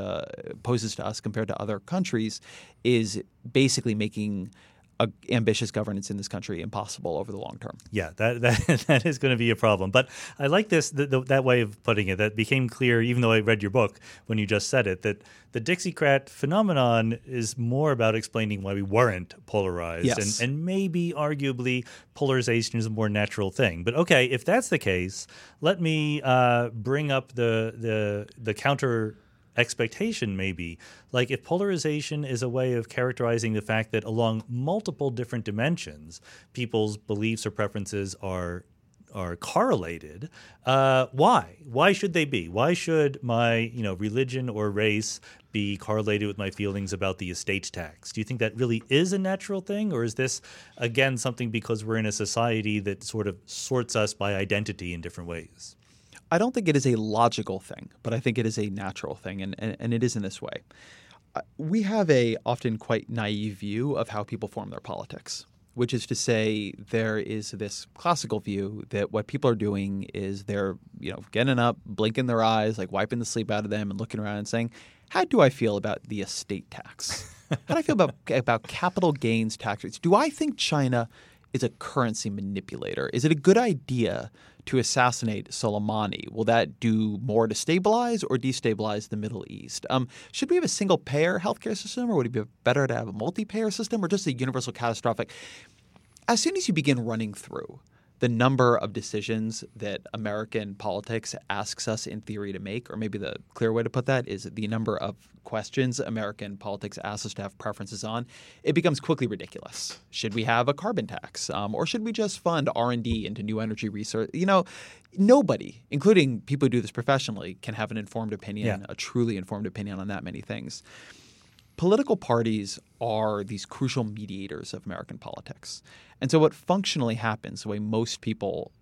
to other countries is basically making ambitious governance in this country impossible over the long term. Yeah, that is going to be a problem. But I like this that way of putting it. That became clear, even though I read your book when you just said it, that the Dixiecrat phenomenon is more about explaining why we weren't polarized. Yes. And maybe, arguably, polarization is a more natural thing. But okay, if that's the case, let me bring up the counter expectation maybe. Like if polarization is a way of characterizing the fact that along multiple different dimensions, people's beliefs or preferences are correlated, why? Why should they be? Why should my religion or race be correlated with my feelings about the estate tax? Do you think that really is a natural thing? Or is this, again, something because we're in a society that sort of sorts us by identity in different ways? I don't think it is a logical thing, but I think it is a natural thing, and it is in this way. We have a often quite naive view of how people form their politics, which is to say there is this classical view that what people are doing is they're getting up, blinking their eyes, like wiping the sleep out of them and looking around and saying, how do I feel about the estate tax? How do I feel about capital gains tax rates? Do I think China is a currency manipulator? Is it a good idea to assassinate Soleimani? Will that do more to stabilize or destabilize the Middle East? Should we have a single-payer healthcare system, or would it be better to have a multi-payer system, or just a universal catastrophic? As soon as you begin running through the number of decisions that American politics asks us in theory to make, or maybe the clear way to put that is the number of questions American politics asks us to have preferences on, it becomes quickly ridiculous. Should we have a carbon tax? Or should we just fund R&D into new energy research? Nobody, including people who do this professionally, can have an informed opinion, a truly informed opinion on that many things. Political parties are these crucial mediators of American politics. And so what functionally happens, the way most people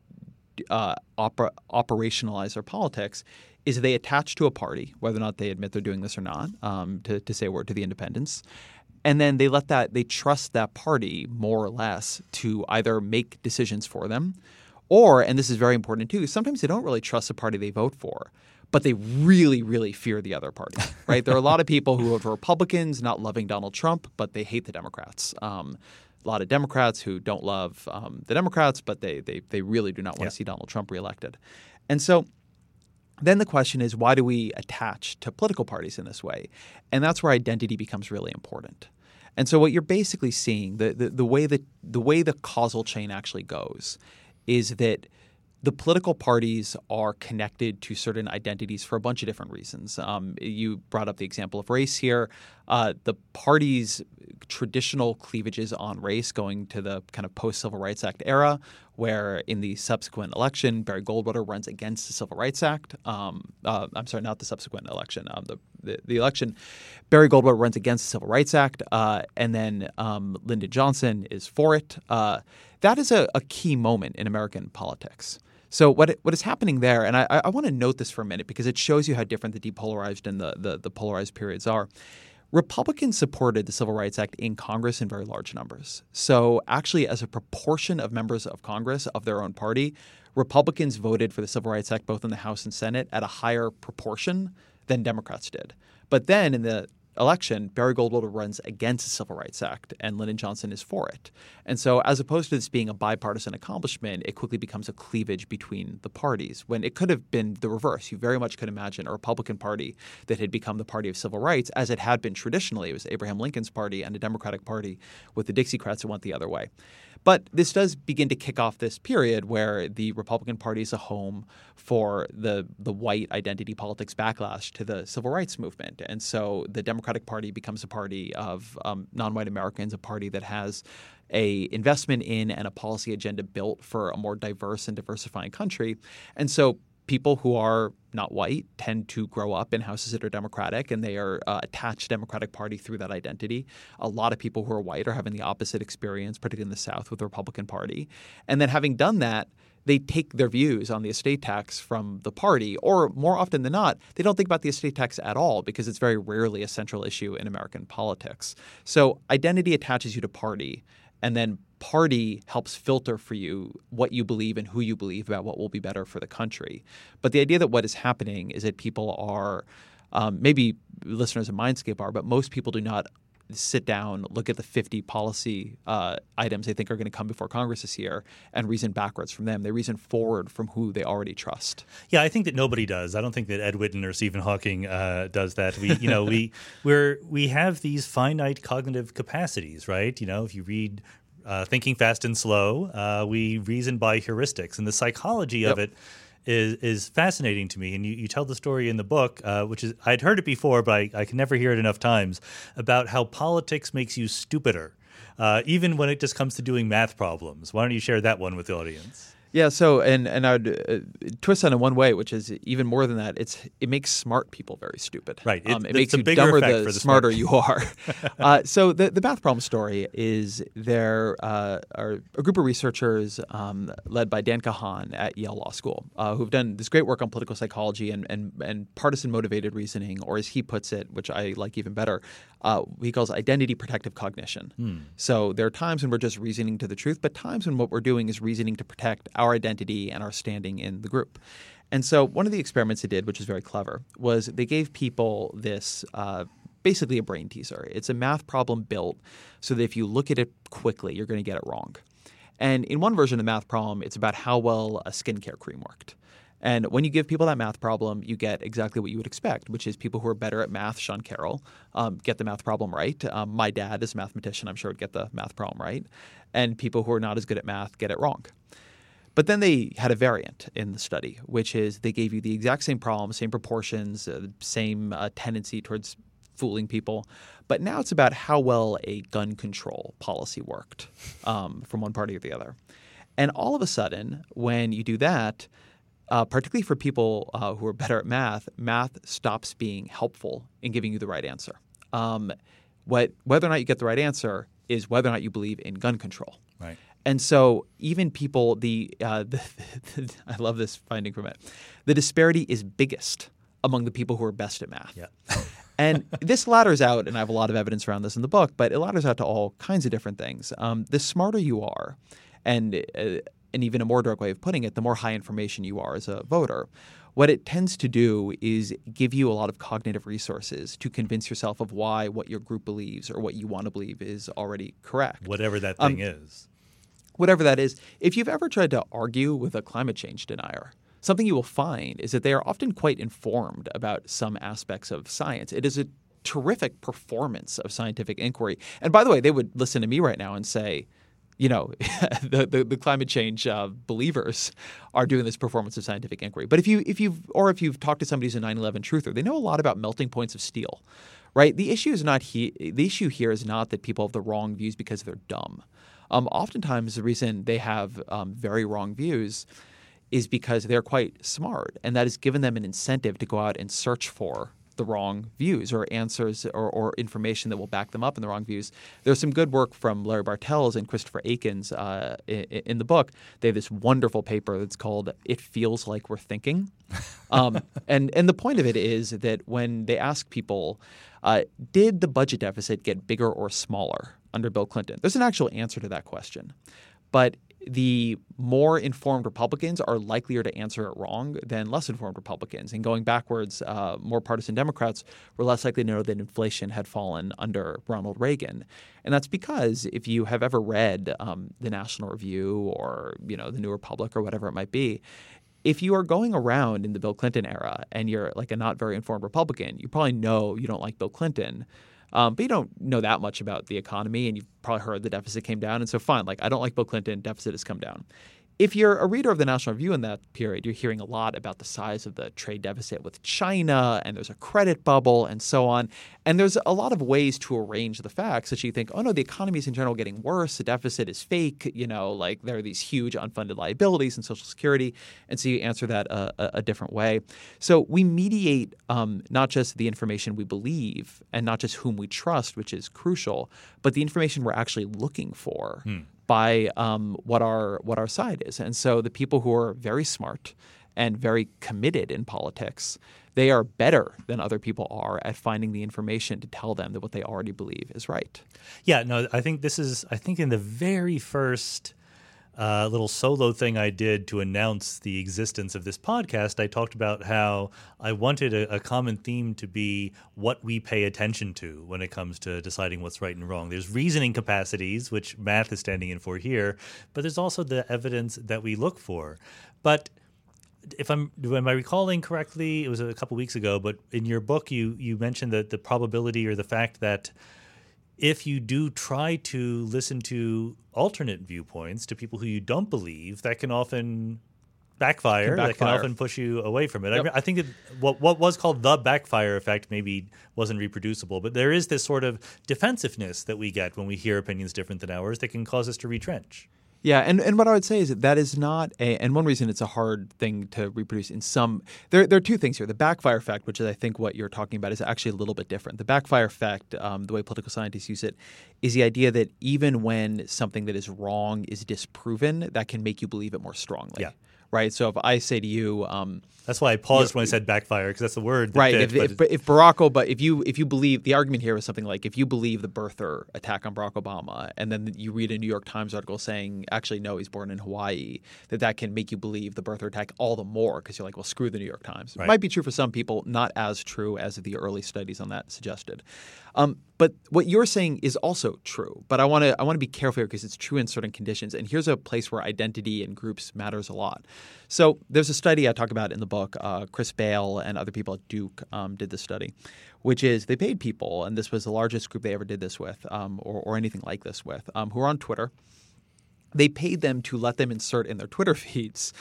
operationalize their politics, is they attach to a party, whether or not they admit they're doing this or not, to say a word to the independents. And then they trust that party more or less to either make decisions for them or, and this is very important too, sometimes they don't really trust the party they vote for, but they really, really fear the other party, right? There are a lot of people who vote for Republicans not loving Donald Trump, but they hate the Democrats. A lot of Democrats who don't love the Democrats, but they really do not want to see Donald Trump reelected. And so then the question is, why do we attach to political parties in this way? And that's where identity becomes really important. And so what you're basically seeing, the way the causal chain actually goes is that the political parties are connected to certain identities for a bunch of different reasons. You brought up the example of race here. The parties' traditional cleavages on race going to the kind of post-Civil Rights Act era, where in the subsequent election, Barry Goldwater runs against the Civil Rights Act. I'm sorry, not the subsequent election. The election, Barry Goldwater runs against the Civil Rights Act, and then Lyndon Johnson is for it. That is a key moment in American politics. So what is happening there, and I want to note this for a minute because it shows you how different the depolarized and the polarized periods are. Republicans supported the Civil Rights Act in Congress in very large numbers. So actually, as a proportion of members of Congress of their own party, Republicans voted for the Civil Rights Act both in the House and Senate at a higher proportion than Democrats did. But then in the election, Barry Goldwater runs against the Civil Rights Act, and Lyndon Johnson is for it. And so as opposed to this being a bipartisan accomplishment, it quickly becomes a cleavage between the parties, when it could have been the reverse. You very much could imagine a Republican Party that had become the party of civil rights, as it had been traditionally. It was Abraham Lincoln's party and a Democratic Party with the Dixiecrats that went the other way. But this does begin to kick off this period where the Republican Party is a home for the white identity politics backlash to the civil rights movement. And so the Democratic Party becomes a party of non-white Americans, a party that has a investment in and a policy agenda built for a more diverse and diversifying country. And so people who are not white tend to grow up in houses that are Democratic, and they are attached to the Democratic Party through that identity. A lot of people who are white are having the opposite experience, particularly in the South, with the Republican Party. And then having done that, they take their views on the estate tax from the party, or more often than not, they don't think about the estate tax at all because it's very rarely a central issue in American politics. So identity attaches you to party, and then party helps filter for you what you believe and who you believe about what will be better for the country. But the idea that what is happening is that people are, maybe listeners of Mindscape are, but most people do not sit down, look at the 50 policy items they think are going to come before Congress this year and reason backwards from them. They reason forward from who they already trust. Yeah, I think that nobody does. I don't think that Ed Witten or Stephen Hawking does that. We have these finite cognitive capacities, right? If you read Thinking Fast and Slow, we reason by heuristics, and the psychology of it is fascinating to me. And you tell the story in the book, which is I'd heard it before, but I can never hear it enough times, about how politics makes you stupider, even when it just comes to doing math problems. Why don't you share that one with the audience? Yeah, so and I would twist that in one way, which is even more than that. It makes smart people very stupid. Right. It makes you dumber the smarter you are. So the math problem story is there are a group of researchers led by Dan Kahan at Yale Law School who've done this great work on political psychology and partisan motivated reasoning, or as he puts it, which I like even better, he calls identity protective cognition. So there are times when we're just reasoning to the truth, but times when what we're doing is reasoning to protect our identity and our standing in the group. And so one of the experiments they did, which is very clever, was they gave people this basically a brain teaser. It's a math problem built so that if you look at it quickly, you're going to get it wrong. And in one version of the math problem, it's about how well a skincare cream worked. And when you give people that math problem, you get exactly what you would expect, which is people who are better at math, Sean Carroll, get the math problem right. My dad is a mathematician. I'm sure would get the math problem right. And people who are not as good at math get it wrong. But then they had a variant in the study, which is they gave you the exact same problem, same proportions, same tendency towards fooling people. But now it's about how well a gun control policy worked from one party or the other. And all of a sudden, when you do that, particularly for people who are better at math stops being helpful in giving you the right answer. Whether or not you get the right answer is whether or not you believe in gun control. Right. And so even people, I love this finding from it, the disparity is biggest among the people who are best at math. Yeah. And this ladders out, and I have a lot of evidence around this in the book, but it ladders out to all kinds of different things. The smarter you are, and even a more direct way of putting it, the more high information you are as a voter. What it tends to do is give you a lot of cognitive resources to convince yourself of why what your group believes or what you want to believe is already correct. Whatever that thing is. Whatever that is. If you've ever tried to argue with a climate change denier, something you will find is that they are often quite informed about some aspects of science. It is a terrific performance of scientific inquiry. And by the way, they would listen to me right now and say, the climate change believers are doing this performance of scientific inquiry. But if you've talked to somebody who's a 9/11 truther, they know a lot about melting points of steel, right? The issue here is not that people have the wrong views because they're dumb. Oftentimes, the reason they have very wrong views is because they're quite smart, and that has given them an incentive to go out and search for the wrong views or answers or information that will back them up in the wrong views. There's some good work from Larry Bartels and Christopher Akins in the book. They have this wonderful paper that's called "It Feels Like We're Thinking," and the point of it is that when they ask people, did the budget deficit get bigger or smaller under Bill Clinton? There's an actual answer to that question, but the more informed Republicans are likelier to answer it wrong than less informed Republicans. And going backwards, more partisan Democrats were less likely to know that inflation had fallen under Ronald Reagan. And that's because if you have ever read the National Review or the New Republic or whatever it might be, if you are going around in the Bill Clinton era and you're like a not very informed Republican, you probably know you don't like Bill Clinton. But you don't know that much about the economy, and you've probably heard the deficit came down. And so fine, I don't like Bill Clinton, deficit has come down. If you're a reader of the National Review in that period, you're hearing a lot about the size of the trade deficit with China, and there's a credit bubble and so on. And there's a lot of ways to arrange the facts that you think, oh no, the economy is in general getting worse, the deficit is fake, there are these huge unfunded liabilities in Social Security. And so you answer that a different way. So we mediate not just the information we believe and not just whom we trust, which is crucial, but the information we're actually looking for. By what our side is. And so the people who are very smart and very committed in politics, they are better than other people are at finding the information to tell them that what they already believe is right. Yeah, no, I think in the very first little solo thing I did to announce the existence of this podcast, I talked about how I wanted a common theme to be what we pay attention to when it comes to deciding what's right and wrong. There's reasoning capacities, which math is standing in for here, but there's also the evidence that we look for. But am I recalling correctly, it was a couple weeks ago, but in your book you mentioned that the probability or the fact that if you do try to listen to alternate viewpoints, to people who you don't believe, that can often backfire. That can often push you away from it. Yep. I think that what was called the backfire effect maybe wasn't reproducible, but there is this sort of defensiveness that we get when we hear opinions different than ours that can cause us to retrench. Yeah, and what I would say is that is not and one reason it's a hard thing to reproduce in some – there are two things here. The backfire effect, which is I think what you're talking about, is actually a little bit different. The backfire effect, the way political scientists use it, is the idea that even when something that is wrong is disproven, that can make you believe it more strongly. Yeah. Right? So if I say to you that's why I paused when I said backfire, because that's the word. Right. If Barack Obama, if you believe, the argument here was something like, if you believe the birther attack on Barack Obama, and then you read a New York Times article saying, actually, no, he's born in Hawaii, that can make you believe the birther attack all the more because you're like, well, screw the New York Times. Right. It might be true for some people, not as true as the early studies on that suggested. But what you're saying is also true. But I want to be careful here because it's true in certain conditions. And here's a place where identity and groups matters a lot. So there's a study I talk about in the book. Chris Bale and other people at Duke did this study, which is they paid people, and this was the largest group they ever did this with, or anything like this with, who are on Twitter. They paid them to let them insert in their Twitter feeds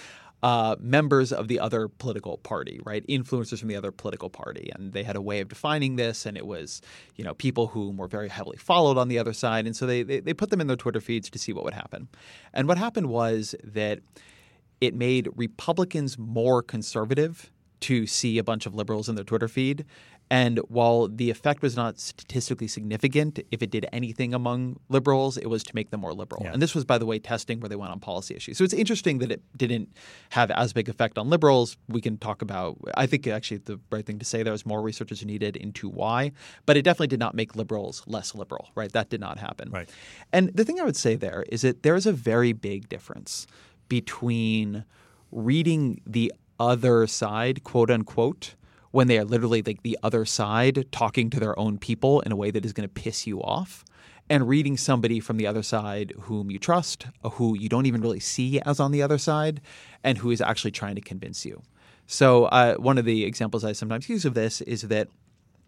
members of the other political party, right? Influencers from the other political party. And they had a way of defining this, and it was, people who were very heavily followed on the other side. And so they put them in their Twitter feeds to see what would happen. And what happened was that it made Republicans more conservative to see a bunch of liberals in their Twitter feed. And while the effect was not statistically significant, if it did anything among liberals, it was to make them more liberal. Yeah. And this was, by the way, testing where they went on policy issues. So it's interesting that it didn't have as big effect on liberals. We can talk about – I think actually the right thing to say there is more research is needed into why. But it definitely did not make liberals less liberal, right? That did not happen. Right. And the thing I would say there is that there is a very big difference between reading the other side, quote unquote, when they are literally like the other side talking to their own people in a way that is going to piss you off, and reading somebody from the other side whom you trust, who you don't even really see as on the other side, and who is actually trying to convince you. So one of the examples I sometimes use of this is that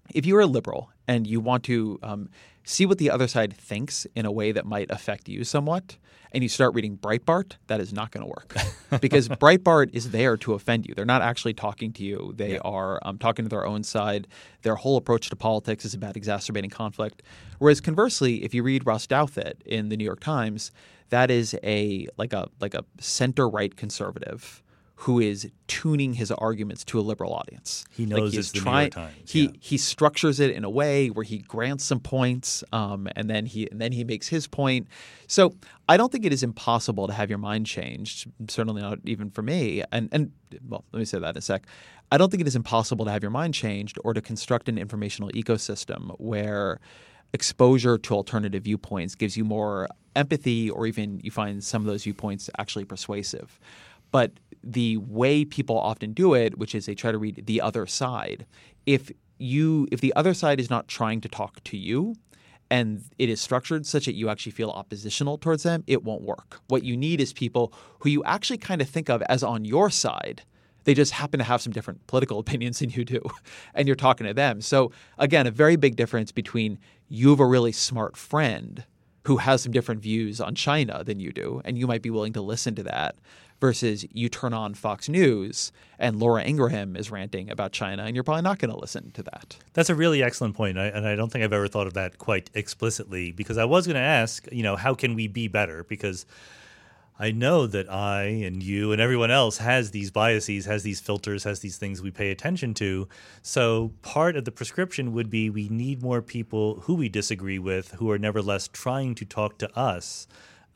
if you're a liberal and you want to see what the other side thinks in a way that might affect you somewhat, and you start reading Breitbart, that is not going to work because Breitbart is there to offend you. They're not actually talking to you. They are talking to their own side. Their whole approach to politics is about exacerbating conflict. Whereas conversely, if you read Ross Douthat in the New York Times, that is like a center-right conservative who is tuning his arguments to a liberal audience. He knows it's the New York Times. He structures it in a way where he grants some points, and then he makes his point. So I don't think it is impossible to have your mind changed. Certainly not even for me. And well, let me say that in a sec. I don't think it is impossible to have your mind changed or to construct an informational ecosystem where exposure to alternative viewpoints gives you more empathy, or even you find some of those viewpoints actually persuasive. But the way people often do it, which is they try to read the other side, if the other side is not trying to talk to you and it is structured such that you actually feel oppositional towards them, it won't work. What you need is people who you actually kind of think of as on your side. They just happen to have some different political opinions than you do, and you're talking to them. So again, a very big difference between you have a really smart friend who has some different views on China than you do, and you might be willing to listen to that, versus you turn on Fox News and Laura Ingraham is ranting about China, and you're probably not going to listen to that. That's a really excellent point, and I don't think I've ever thought of that quite explicitly, because I was going to ask, how can we be better? Because I know that I and you and everyone else has these biases, has these filters, has these things we pay attention to. So part of the prescription would be we need more people who we disagree with who are nevertheless trying to talk to us.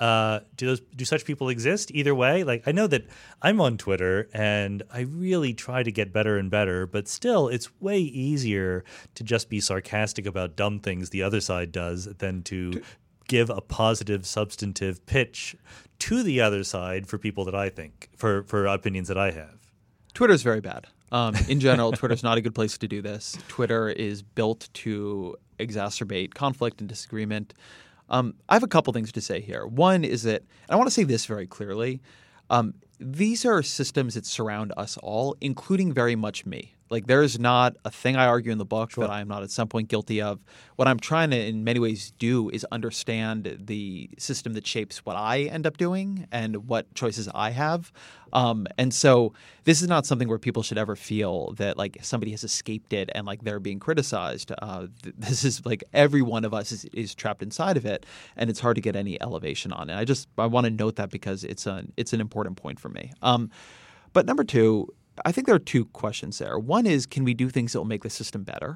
Do such people exist either way? Like, I know that I'm on Twitter and I really try to get better and better, but still it's way easier to just be sarcastic about dumb things the other side does than to give a positive, substantive pitch to the other side for people that I think, for opinions that I have. Twitter's very bad. In general, Twitter's not a good place to do this. Twitter is built to exacerbate conflict and disagreement. I have a couple things to say here. One is that, and I want to say this very clearly, these are systems that surround us all, including very much me. Like, there is not a thing I argue in the book that I am not at some point guilty of. What I'm trying to, in many ways, do is understand the system that shapes what I end up doing and what choices I have. And so this is not something where people should ever feel that, like, somebody has escaped it and, like, they're being criticized. This is, like, every one of us is trapped inside of it, and it's hard to get any elevation on it. I want to note that because it's an important point for me. But number two, I think there are two questions there. One is, can we do things that will make the system better?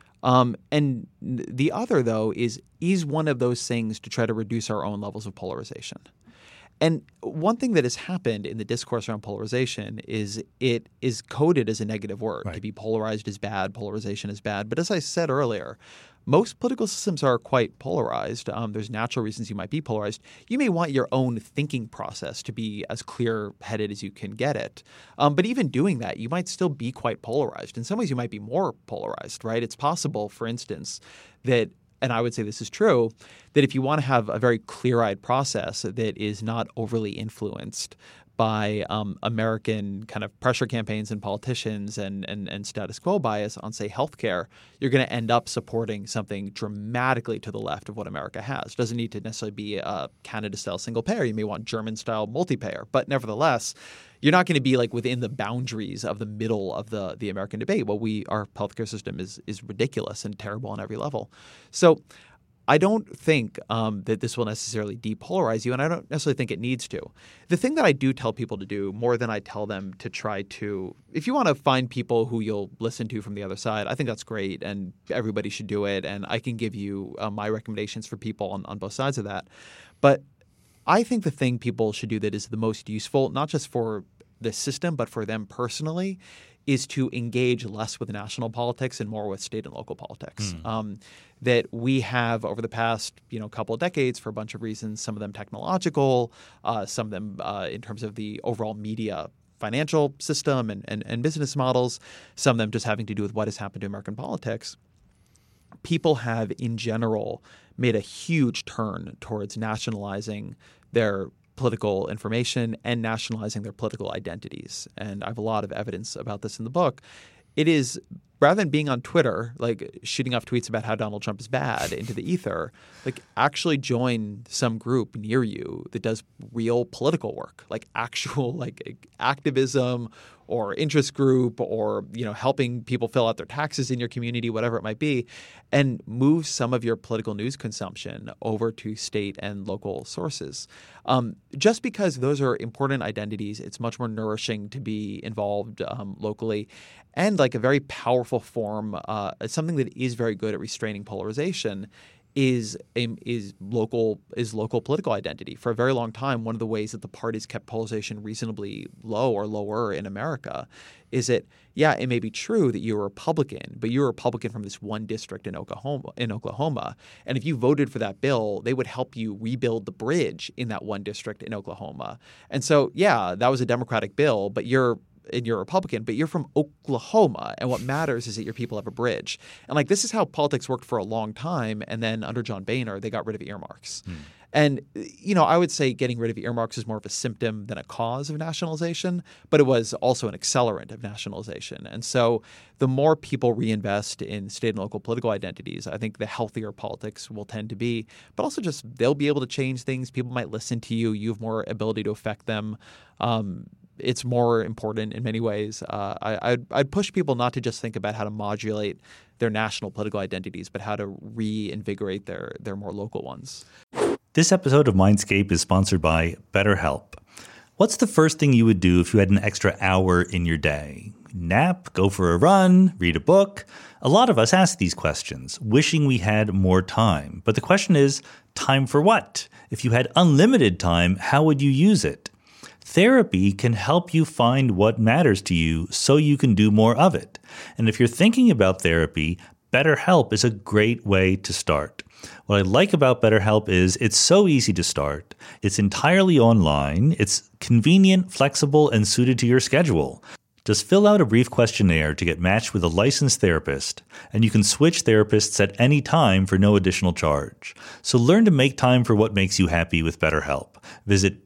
And the other, though, is one of those things to try to reduce our own levels of polarization. And one thing that has happened in the discourse around polarization is it is coded as a negative word. Right. To be polarized is bad, polarization is bad. But as I said earlier, most political systems are quite polarized. There's natural reasons you might be polarized. You may want your own thinking process to be as clear-headed as you can get it. But even doing that, you might still be quite polarized. In some ways, you might be more polarized, right? It's possible, for instance, that – and I would say this is true, that if you want to have a very clear-eyed process that is not overly influenced by American kind of pressure campaigns and politicians and status quo bias on, say, healthcare, you're going to end up supporting something dramatically to the left of what America has. It doesn't need to necessarily be a Canada-style single payer. You may want German-style multi-payer. But nevertheless, you're not going to be like within the boundaries of the middle of the American debate. Our healthcare system is ridiculous and terrible on every level. So I don't think that this will necessarily depolarize you, and I don't necessarily think it needs to. The thing that I do tell people to do more than I tell them to try to – if you want to find people who you'll listen to from the other side, I think that's great, and everybody should do it, and I can give you my recommendations for people on both sides of that. But I think the thing people should do that is the most useful, not just for the system but for them personally, is to engage less with national politics and more with state and local politics. That we have over the past couple of decades for a bunch of reasons, some of them technological, some of them in terms of the overall media financial system and business models, some of them just having to do with what has happened to American politics. People have in general made a huge turn towards nationalizing their political information and nationalizing their political identities. And I have a lot of evidence about this in the book. It is rather than being on Twitter, like shooting off tweets about how Donald Trump is bad into the ether, like actually join some group near you that does real political work, like actual like activism or interest group or, helping people fill out their taxes in your community, whatever it might be, and move some of your political news consumption over to state and local sources. Just because those are important identities, it's much more nourishing to be involved locally. And like a very powerful form, something that is very good at restraining polarization is local political identity. For a very long time, one of the ways that the parties kept polarization reasonably low or lower in America is that, it may be true that you're a Republican, but you're a Republican from this one district in Oklahoma. And if you voted for that bill, they would help you rebuild the bridge in that one district in Oklahoma. And so, that was a Democratic bill, but you're a Republican, but you're from Oklahoma, and what matters is that your people have a bridge. And like this is how politics worked for a long time, and then under John Boehner, they got rid of earmarks. And, I would say getting rid of earmarks is more of a symptom than a cause of nationalization, but it was also an accelerant of nationalization. And so the more people reinvest in state and local political identities, I think the healthier politics will tend to be, but also just they'll be able to change things. People might listen to you. You have more ability to affect them. It's more important in many ways. I'd push people not to just think about how to modulate their national political identities, but how to reinvigorate their more local ones. This episode of Mindscape is sponsored by BetterHelp. What's the first thing you would do if you had an extra hour in your day? Nap, go for a run, read a book? A lot of us ask these questions, wishing we had more time. But the question is, time for what? If you had unlimited time, how would you use it? Therapy can help you find what matters to you so you can do more of it. And if you're thinking about therapy, BetterHelp is a great way to start. What I like about BetterHelp is it's so easy to start. It's entirely online. It's convenient, flexible, and suited to your schedule. Just fill out a brief questionnaire to get matched with a licensed therapist, and you can switch therapists at any time for no additional charge. So learn to make time for what makes you happy with BetterHelp. Visit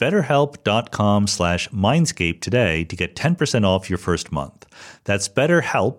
betterhelp.com/mindscape today to get 10% off your first month. That's BetterHelp,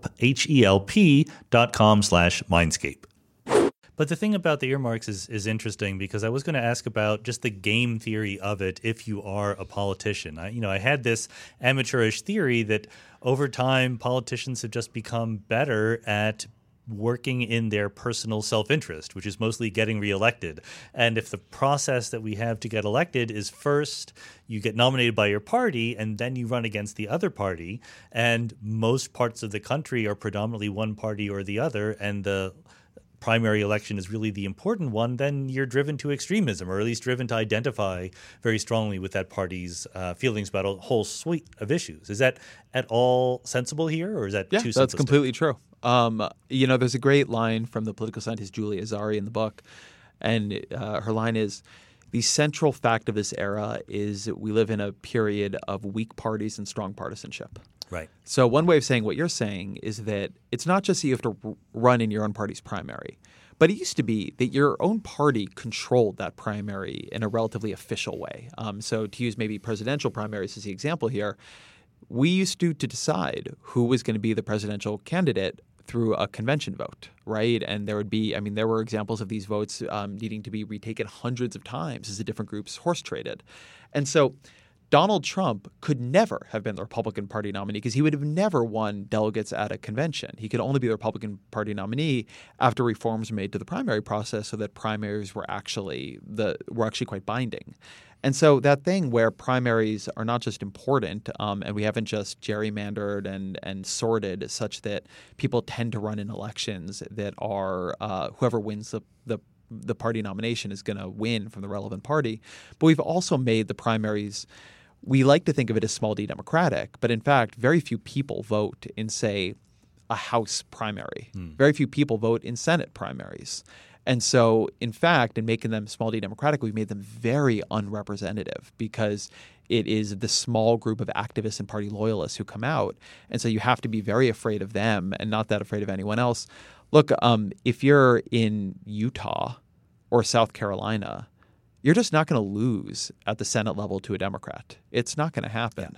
HELP.com/mindscape. But the thing about the earmarks is interesting because I was going to ask about just the game theory of it if you are a politician. I had this amateurish theory that over time politicians have just become better at working in their personal self-interest, which is mostly getting reelected. And if the process that we have to get elected is first you get nominated by your party and then you run against the other party, and most parts of the country are predominantly one party or the other, and the primary election is really the important one, then you're driven to extremism, or at least driven to identify very strongly with that party's feelings about a whole suite of issues. Is that at all sensible here, or is that too simplistic? That's completely true. There's a great line from the political scientist Julia Azari in the book, and her line is, the central fact of this era is we live in a period of weak parties and strong partisanship. Right. So one way of saying what you're saying is that it's not just that you have to run in your own party's primary, but it used to be that your own party controlled that primary in a relatively official way. So to use maybe presidential primaries as the example here, we used to decide who was going to be the presidential candidate through a convention vote, right? And there were examples of these votes needing to be retaken hundreds of times as the different groups horse traded. And so Donald Trump could never have been the Republican Party nominee because he would have never won delegates at a convention. He could only be the Republican Party nominee after reforms were made to the primary process so that primaries were actually quite binding. And so that thing where primaries are not just important and we haven't just gerrymandered and sorted such that people tend to run in elections that are whoever wins the party nomination is going to win from the relevant party. But we've also made the primaries – we like to think of it as small d Democratic, but in fact, very few people vote in, say, a House primary. Very few people vote in Senate primaries. And so, in fact, in making them small d Democratic, we've made them very unrepresentative because it is the small group of activists and party loyalists who come out. And so you have to be very afraid of them and not that afraid of anyone else. Look, if you're in Utah or South Carolina, you're just not going to lose at the Senate level to a Democrat. It's not going to happen. Yeah.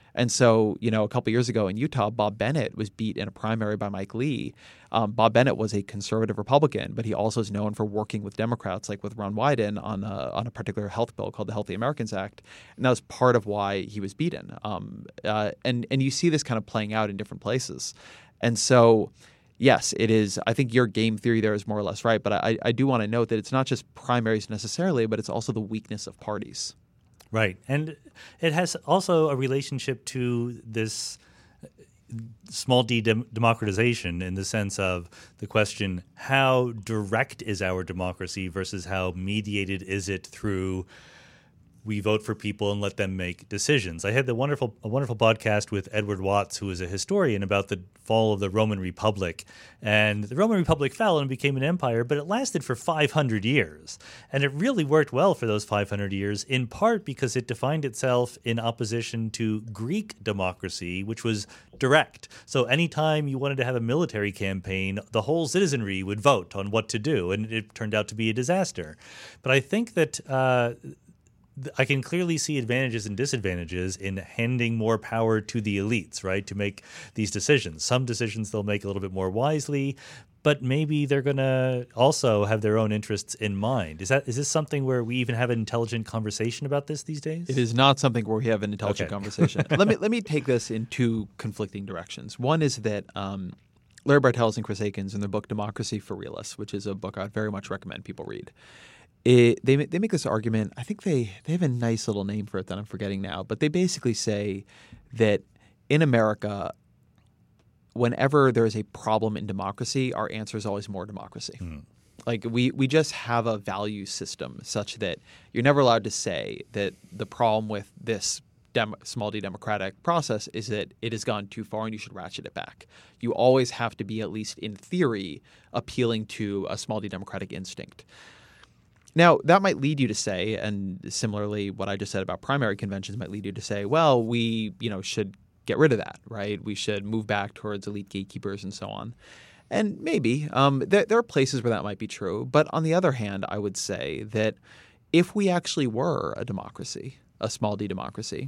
And so, a couple years ago in Utah, Bob Bennett was beat in a primary by Mike Lee. Bob Bennett was a conservative Republican, but he also is known for working with Democrats, like with Ron Wyden, on a particular health bill called the Healthy Americans Act. And that was part of why he was beaten. And you see this kind of playing out in different places. And so, yes, it is. I think your game theory there is more or less right. But I do want to note that it's not just primaries necessarily, but it's also the weakness of parties. Right. And it has also a relationship to this small d democratization in the sense of the question, how direct is our democracy versus how mediated is it through we vote for people and let them make decisions. I had a wonderful podcast with Edward Watts, who is a historian, about the fall of the Roman Republic. And the Roman Republic fell and became an empire, but it lasted for 500 years. And it really worked well for those 500 years, in part because it defined itself in opposition to Greek democracy, which was direct. So anytime you wanted to have a military campaign, the whole citizenry would vote on what to do, and it turned out to be a disaster. But I think that I can clearly see advantages and disadvantages in handing more power to the elites, right, to make these decisions. Some decisions they'll make a little bit more wisely, but maybe they're going to also have their own interests in mind. Is this something where we even have an intelligent conversation about this these days? It is not something where we have an intelligent conversation. Let me take this in two conflicting directions. One is that Larry Bartels and Chris Akins in their book Democracy for Realists, which is a book I'd very much recommend people read. They make this argument. I think they have a nice little name for it that I'm forgetting now, but they basically say that in America, whenever there is a problem in democracy, our answer is always more democracy. Like we just have a value system such that you're never allowed to say that the problem with this small d democratic process is that it has gone too far and you should ratchet it back. You always have to be, at least in theory, appealing to a small d democratic instinct. Now, that might lead you to say, and similarly what I just said about primary conventions might lead you to say, well, we should get rid of that, right? We should move back towards elite gatekeepers and so on. And maybe there are places where that might be true. But on the other hand, I would say that if we actually were a democracy, a small d democracy,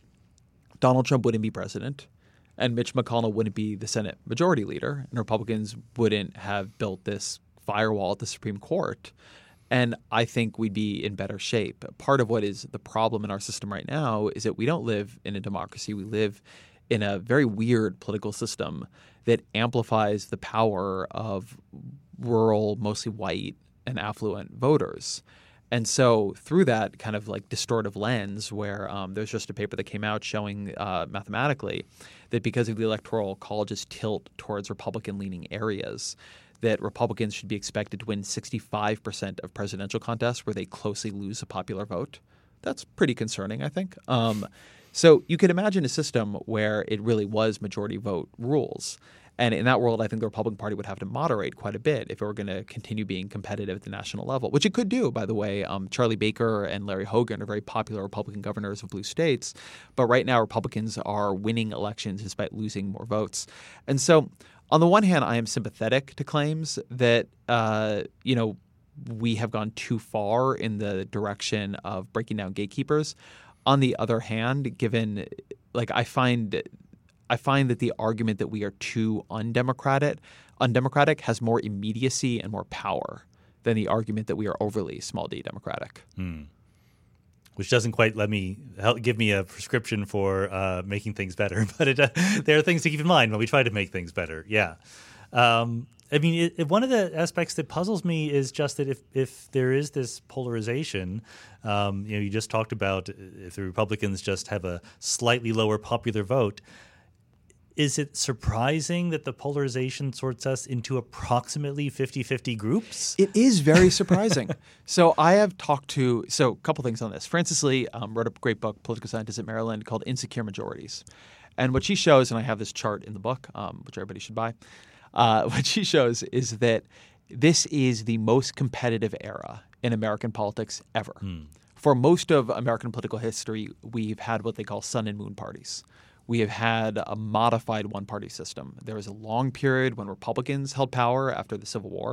Donald Trump wouldn't be president and Mitch McConnell wouldn't be the Senate majority leader and Republicans wouldn't have built this firewall at the Supreme Court. And I think we'd be in better shape. Part of what is the problem in our system right now is that we don't live in a democracy. We live in a very weird political system that amplifies the power of rural, mostly white and affluent voters. And so through that kind of like distortive lens where there's just a paper that came out showing mathematically that because of the Electoral College's tilt towards Republican-leaning areas, that Republicans should be expected to win 65% of presidential contests where they closely lose a popular vote. That's pretty concerning, I think. So you could imagine a system where it really was majority vote rules. And in that world, I think the Republican Party would have to moderate quite a bit if it were going to continue being competitive at the national level, which it could do, by the way. Charlie Baker and Larry Hogan are very popular Republican governors of blue states. But right now, Republicans are winning elections despite losing more votes. And so on the one hand, I am sympathetic to claims that, we have gone too far in the direction of breaking down gatekeepers. On the other hand, given I find that the argument that we are too undemocratic has more immediacy and more power than the argument that we are overly small d democratic. Which doesn't quite give me a prescription for making things better, but there are things to keep in mind when we try to make things better. Yeah. One of the aspects that puzzles me is just that if there is this polarization, you just talked about if the Republicans just have a slightly lower popular vote, is it surprising that the polarization sorts us into approximately 50-50 groups? It is very surprising. So I have talked to – a couple things on this. Frances Lee wrote a great book, political scientist at Maryland, called Insecure Majorities. And what she shows – and I have this chart in the book, which everybody should buy. What she shows is that this is the most competitive era in American politics ever. For most of American political history, we've had what they call sun and moon parties. We have had a modified one-party system. There was a long period when Republicans held power after the Civil War,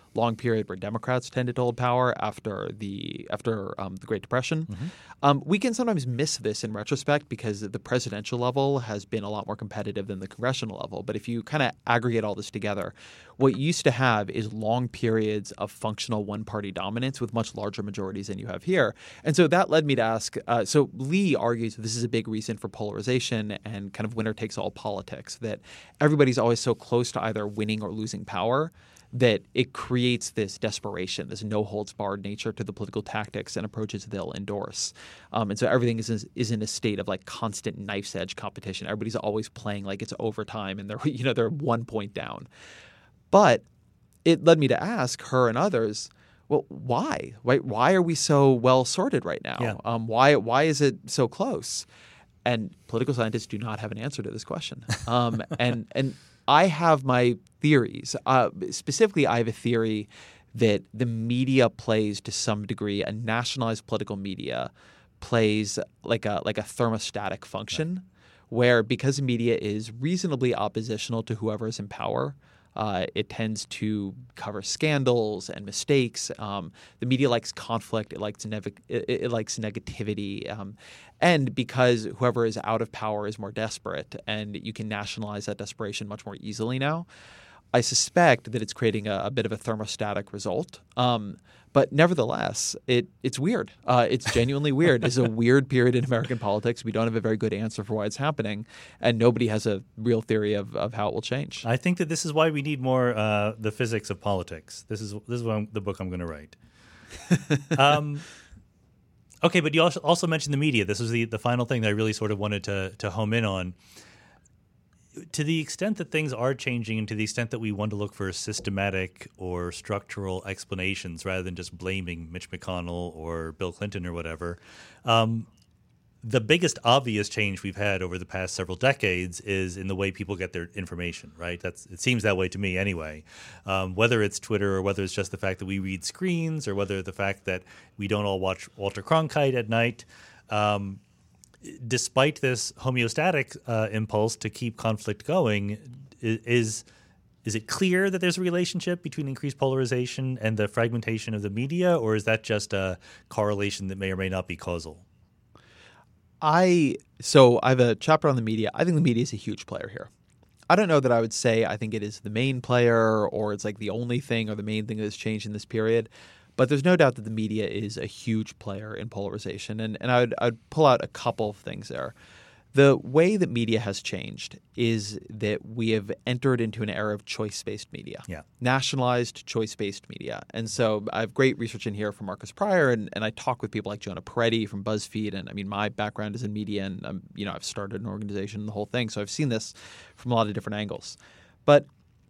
long period where Democrats tended to hold power after the Great Depression. We can sometimes miss this in retrospect because the presidential level has been a lot more competitive than the congressional level. But if you kind of aggregate all this together, what you used to have is long periods of functional one-party dominance with much larger majorities than you have here. And so that led me to ask, so Lee argues that this is a big reason for polarization and kind of winner-takes-all politics, that everybody's always so close to either winning or losing power that it creates this desperation, this no-holds-barred nature to the political tactics and approaches they'll endorse. And so everything is in a state of like constant knife's-edge competition. Everybody's always playing like it's overtime and they're 1 point down. But it led me to ask her and others, well, why? Why are we so well sorted right now? Yeah. Why is it so close? And political scientists do not have an answer to this question. And I have my theories. Specifically, I have a theory that the media plays to some degree, a nationalized political media plays like a thermostatic function, where because the media is reasonably oppositional to whoever is in power, it tends to cover scandals and mistakes. The media likes conflict. It likes negativity. And because whoever is out of power is more desperate, and you can nationalize that desperation much more easily now, I suspect that it's creating a bit of a thermostatic result. But nevertheless, it's weird. It's genuinely weird. It's a weird period in American politics. We don't have a very good answer for why it's happening, and nobody has a real theory of how it will change. I think that this is why we need more the physics of politics. This is the book I'm going to write. Okay, but you also mentioned the media. This was the final thing that I really sort of wanted to home in on. To the extent that things are changing and to the extent that we want to look for systematic or structural explanations rather than just blaming Mitch McConnell or Bill Clinton or whatever, the biggest obvious change we've had over the past several decades is in the way people get their information, right? It seems that way to me anyway. Whether it's Twitter or whether it's just the fact that we read screens or whether the fact that we don't all watch Walter Cronkite at night, despite this homeostatic impulse to keep conflict going, is it clear that there's a relationship between increased polarization and the fragmentation of the media, or is that just a correlation that may or may not be causal? So I have a chapter on the media. I think the media is a huge player here. I don't know that I would say I think it is the main player or it's like the only thing or the main thing that has changed in this period. But there's no doubt that the media is a huge player in polarization. And I'd pull out a couple of things there. The way that media has changed is that we have entered into an era of choice-based media, nationalized choice-based media. And so I have great research in here from Marcus Pryor, and I talk with people like Jonah Peretti from BuzzFeed. And I mean, my background is in media, and I've started an organization and the whole thing. So I've seen this from a lot of different angles. But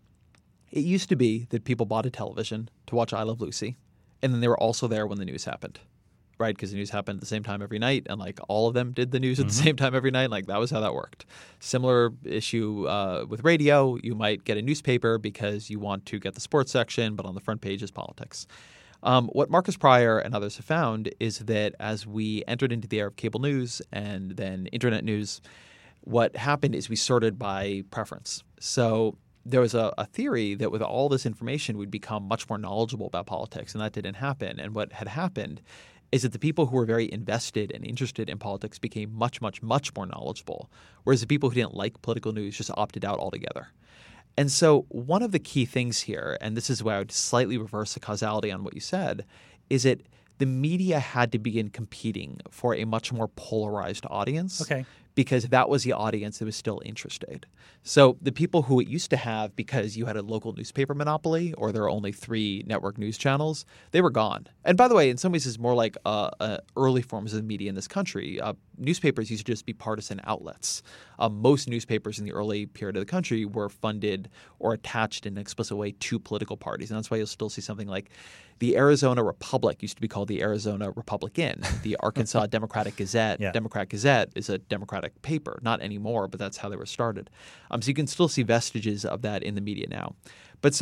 it used to be that people bought a television to watch I Love Lucy, and then they were also there when the news happened. Right, because the news happened at the same time every night, and like all of them did the news at the same time every night. Like that was how that worked. Similar issue with radio. You might get a newspaper because you want to get the sports section, but on the front page is politics. What Marcus Pryor and others have found is that as we entered into the era of cable news and then internet news, what happened is we sorted by preference. So there was a theory that with all this information, we'd become much more knowledgeable about politics, and that didn't happen. And what had happened is that the people who were very invested and interested in politics became much, much, much more knowledgeable, whereas the people who didn't like political news just opted out altogether. And so one of the key things here, and this is where I would slightly reverse the causality on what you said, is that the media had to begin competing for a much more polarized audience. Okay. Because that was the audience that was still interested. So the people who it used to have, because you had a local newspaper monopoly or there were only 3 network news channels, they were gone. And by the way, in some ways, it's more like early forms of the media in this country. Newspapers used to just be partisan outlets. Most newspapers in the early period of the country were funded or attached in an explicit way to political parties. And that's why you'll still see something like the Arizona Republic used to be called the Arizona Republican. The Arkansas Democratic Gazette, Democrat Gazette, is a Democratic paper. Not anymore, but that's how they were started. So you can still see vestiges of that in the media now. But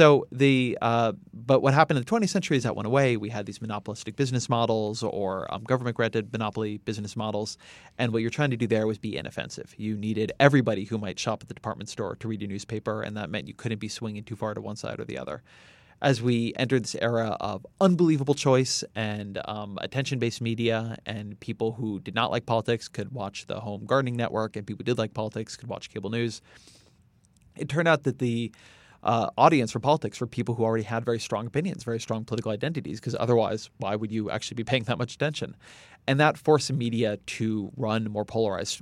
but what happened in the 20th century is that went away. We had these monopolistic business models or government-granted monopoly business models. And what you're trying to do there was be inoffensive. You needed everybody who might shop at the department store to read your newspaper, and that meant you couldn't be swinging too far to one side or the other. as we entered this era of unbelievable choice and attention-based media, and people who did not like politics could watch the Home Gardening Network, and people who did like politics could watch cable news, it turned out that the audience for politics were people who already had very strong opinions, very strong political identities, because otherwise, why would you actually be paying that much attention? And that forced the media to run more polarizing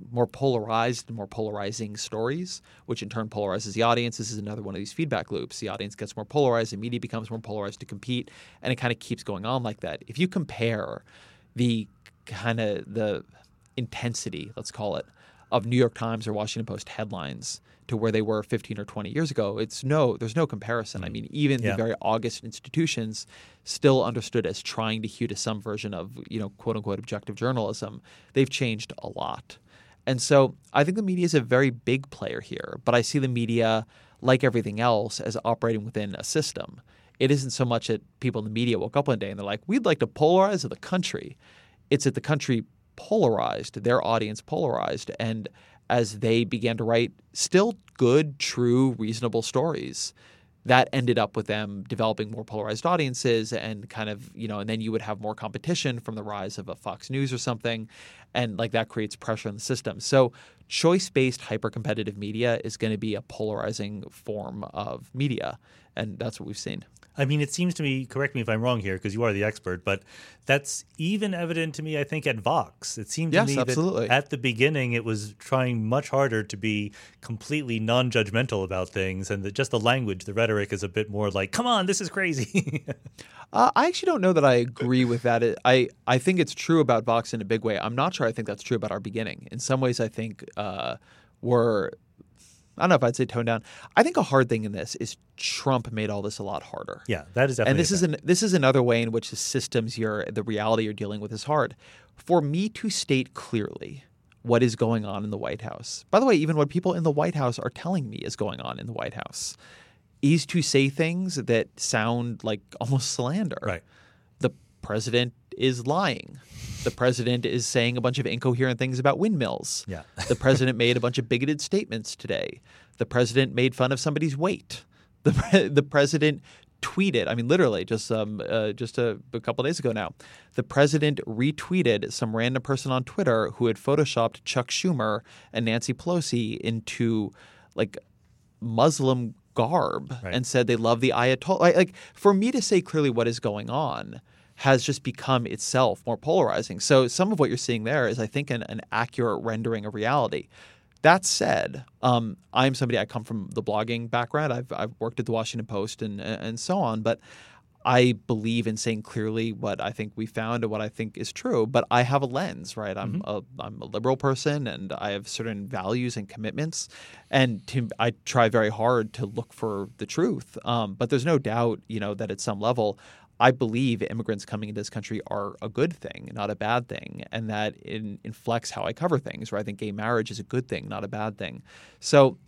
stories, which in turn polarizes the audience. This is another one of these feedback loops. The audience gets more polarized, the media becomes more polarized to compete, and it kind of keeps going on like that. If you compare the intensity, let's call it, of New York Times or Washington Post headlines to where they were 15 or 20 years ago, there's no comparison. I mean, even the very august institutions still understood as trying to hew to some version of, quote unquote, objective journalism. They've changed a lot. And so I think the media is a very big player here, but I see the media, like everything else, as operating within a system. It isn't so much that people in the media woke up one day and they're like, we'd like to polarize the country. It's that the country polarized, their audience polarized, and as they began to write still good, true, reasonable stories, that ended up with them developing more polarized audiences and kind of, and then you would have more competition from the rise of a Fox News or something, and like that creates pressure in the system. So choice-based hyper-competitive media is going to be a polarizing form of media, and that's what we've seen. I mean, it seems to me, correct me if I'm wrong here because you are the expert, but that's even evident to me, I think, at Vox. It seemed to me absolutely. that at the beginning it was trying much harder to be completely non-judgmental about things, and that just the language, the rhetoric is a bit more like, come on, this is crazy. I actually don't know that I agree with that. I think it's true about Vox in a big way. I'm not sure I think that's true about our beginning. In some ways, I think I don't know if I'd say tone down. I think a hard thing in this is Trump made all this a lot harder. Yeah, that is definitely. And this is another way in which the systems the reality you're dealing with is hard. For me to state clearly what is going on in the White House, by the way, even what people in the White House are telling me is going on in the White House, is to say things that sound like almost slander. Right. The president is lying. The president is saying a bunch of incoherent things about windmills. Yeah. The president made a bunch of bigoted statements today. The president made fun of somebody's weight. The president tweeted, I mean, literally just a couple of days ago now, the president retweeted some random person on Twitter who had photoshopped Chuck Schumer and Nancy Pelosi into like Muslim garb and said they love the Ayatollah. Like for me to say clearly what is going on has just become itself more polarizing. So some of what you're seeing there is, I think, an accurate rendering of reality. That said, I'm somebody, I come from the blogging background. I've worked at the Washington Post and so on, but I believe in saying clearly what I think we found and what I think is true. But I have a lens, right? I'm a liberal person, and I have certain values and commitments, and I try very hard to look for the truth. But there's no doubt, that at some level, I believe immigrants coming into this country are a good thing, not a bad thing, and that it inflects how I cover things, where I think gay marriage is a good thing, not a bad thing. So,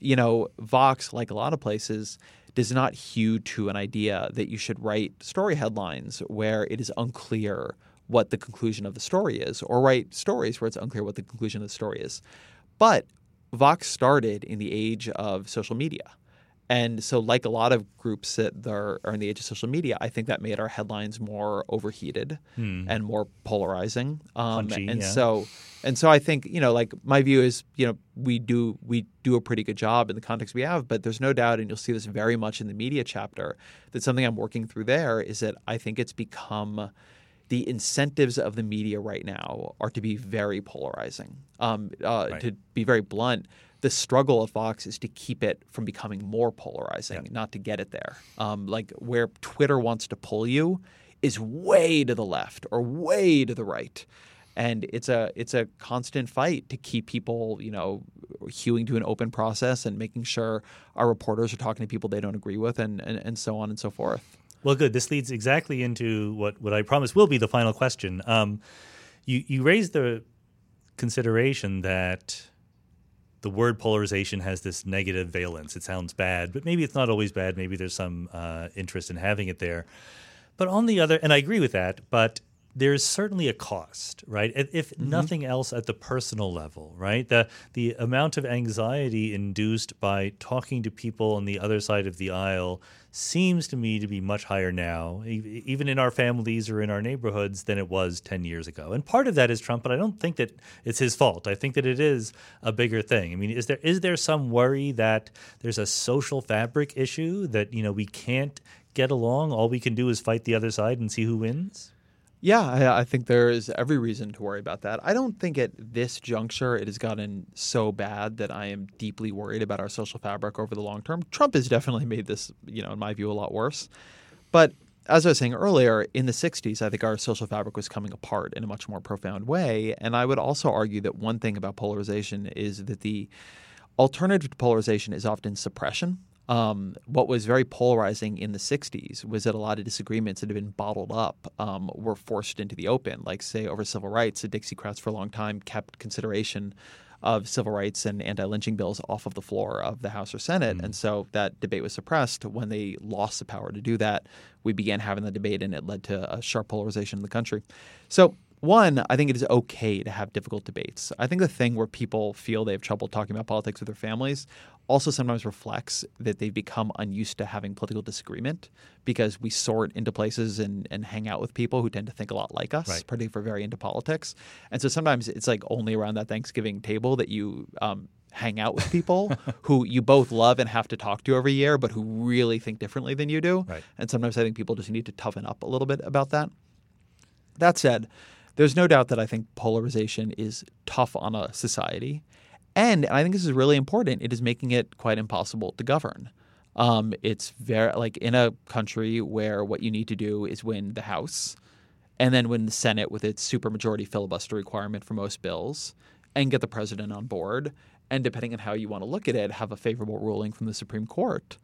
Vox, like a lot of places, does not hew to an idea that you should write story headlines where it is unclear what the conclusion of the story is, or write stories where it's unclear what the conclusion of the story is. But Vox started in the age of social media. And so like a lot of groups that are in the age of social media, I think that made our headlines more overheated and more polarizing. Punchy, so I think, like my view is, we do a pretty good job in the context we have, but there's no doubt, and you'll see this very much in the media chapter, that something I'm working through there is that I think it's become the incentives of the media right now are to be very polarizing. To be very blunt, the struggle of Vox is to keep it from becoming more polarizing, not to get it there. Like where Twitter wants to pull you is way to the left or way to the right. And it's a constant fight to keep people, hewing to an open process and making sure our reporters are talking to people they don't agree with and so on and so forth. Well, good. This leads exactly into what I promise will be the final question. You raised the consideration that the word polarization has this negative valence. It sounds bad, but maybe it's not always bad. Maybe there's some interest in having it there. But on the other, and I agree with that, but there's certainly a cost, right? If nothing else at the personal level, right? The amount of anxiety induced by talking to people on the other side of the aisle seems to me to be much higher now, even in our families or in our neighborhoods, than it was 10 years ago. And part of that is Trump, but I don't think that it's his fault. I think that it is a bigger thing. I mean, is there some worry that there's a social fabric issue that, we can't get along? All we can do is fight the other side and see who wins? Yeah, I think there is every reason to worry about that. I don't think at this juncture it has gotten so bad that I am deeply worried about our social fabric over the long term. Trump has definitely made this, in my view, a lot worse. But as I was saying earlier, in the 60s, I think our social fabric was coming apart in a much more profound way. And I would also argue that one thing about polarization is that the alternative to polarization is often suppression. What was very polarizing in the 60s was that a lot of disagreements that had been bottled up were forced into the open. Like, say, over civil rights, the Dixiecrats for a long time kept consideration of civil rights and anti-lynching bills off of the floor of the House or Senate. And so that debate was suppressed. When they lost the power to do that, we began having the debate, and it led to a sharp polarization in the country. So one, I think it is okay to have difficult debates. I think the thing where people feel they have trouble talking about politics with their families also sometimes reflects that they've become unused to having political disagreement, because we sort into places and hang out with people who tend to think a lot like us, particularly if we're very into politics. And so sometimes it's like only around that Thanksgiving table that you hang out with people who you both love and have to talk to every year, but who really think differently than you do. Right. And sometimes I think people just need to toughen up a little bit about that. That said, there's no doubt that I think polarization is tough on a society. And I think this is really important. It is making it quite impossible to govern. It's very like in a country where what you need to do is win the House and then win the Senate with its supermajority filibuster requirement for most bills and get the president on board. And depending on how you want to look at it, have a favorable ruling from the Supreme Court.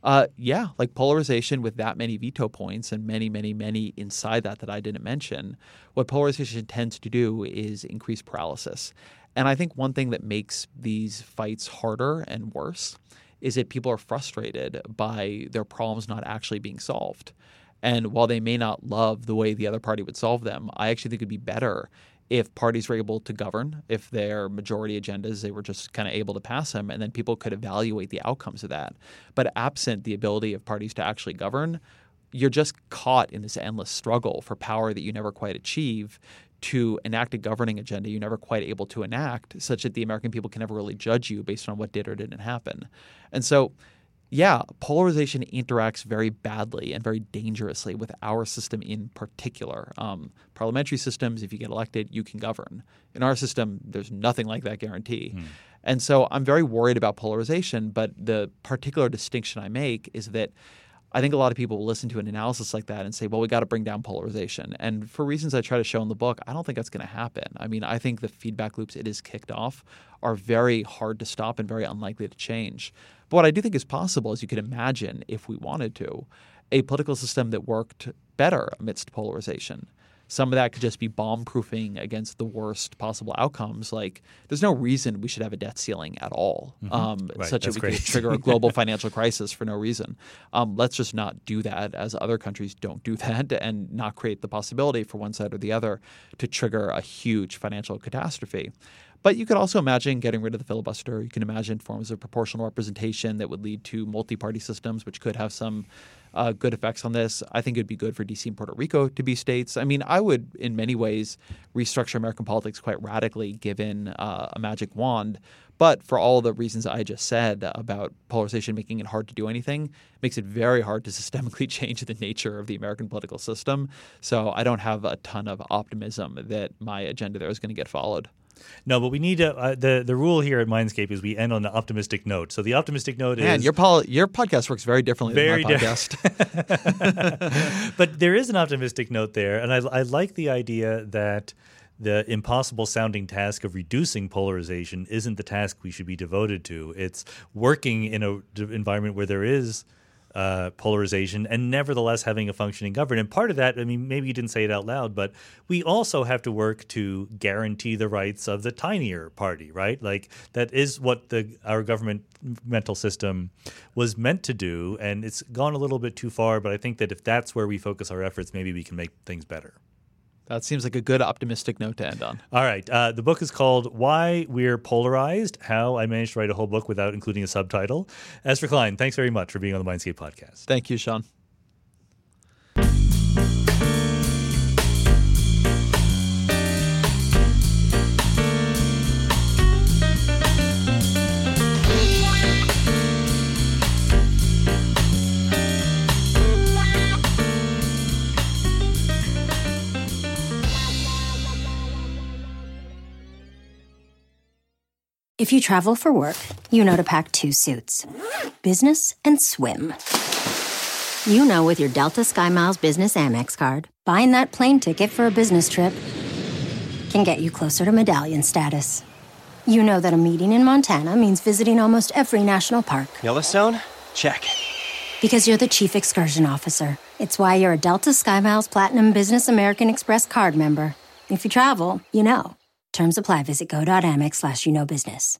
Like polarization with that many veto points and many, many, many inside that I didn't mention, what polarization tends to do is increase paralysis. And I think one thing that makes these fights harder and worse is that people are frustrated by their problems not actually being solved. And while they may not love the way the other party would solve them, I actually think it would be better if parties were able to govern, if their majority agendas, they were just kind of able to pass them, and then people could evaluate the outcomes of that. But absent the ability of parties to actually govern, you're just caught in this endless struggle for power that you never quite achieve to enact a governing agenda you're never quite able to enact, such that the American people can never really judge you based on what did or didn't happen. And so, polarization interacts very badly and very dangerously with our system in particular. Parliamentary systems, if you get elected, you can govern. In our system, there's nothing like that guarantee. And so I'm very worried about polarization, but the particular distinction I make is that I think a lot of people will listen to an analysis like that and say, well, we got to bring down polarization. And for reasons I try to show in the book, I don't think that's going to happen. I mean, I think the feedback loops it has kicked off are very hard to stop and very unlikely to change. But what I do think is possible is you could imagine, if we wanted to, a political system that worked better amidst polarization. Some of that could just be bomb-proofing against the worst possible outcomes. Like, there's no reason we should have a debt ceiling at all, such that we could trigger a global financial crisis for no reason. Let's just not do that, as other countries don't do that, and not create the possibility for one side or the other to trigger a huge financial catastrophe. But you could also imagine getting rid of the filibuster. You can imagine forms of proportional representation that would lead to multi-party systems, which could have some good effects on this. I think it would be good for D.C. and Puerto Rico to be states. I mean, I would, in many ways, restructure American politics quite radically given a magic wand. But for all the reasons I just said about polarization making it hard to do anything, makes it very hard to systemically change the nature of the American political system. So I don't have a ton of optimism that my agenda there is going to get followed. No, but we need to. The rule here at Mindscape is we end on the optimistic note. So the optimistic note is your podcast works very differently than my podcast. But there is an optimistic note there, and I like the idea that the impossible sounding task of reducing polarization isn't the task we should be devoted to. It's working in an environment where there is polarization and nevertheless having a functioning government. And part of that, I mean, maybe you didn't say it out loud, but we also have to work to guarantee the rights of the tinier party, right? Like that is what our governmental system was meant to do, and it's gone a little bit too far, but I think that if that's where we focus our efforts, maybe we can make things better. That seems like a good optimistic note to end on. All right. The book is called Why We're Polarized, How I Managed to Write a Whole Book Without Including a Subtitle. Ezra Klein, thanks very much for being on the Mindscape podcast. Thank you, Sean. If you travel for work, you know to pack 2 suits. Business and swim. You know with your Delta SkyMiles Business Amex card, buying that plane ticket for a business trip can get you closer to medallion status. You know that a meeting in Montana means visiting almost every national park. Yellowstone? Check. Because you're the chief excursion officer. It's why you're a Delta SkyMiles Platinum Business American Express card member. If you travel, you know. Terms apply. Visit go.amex/you-know-business.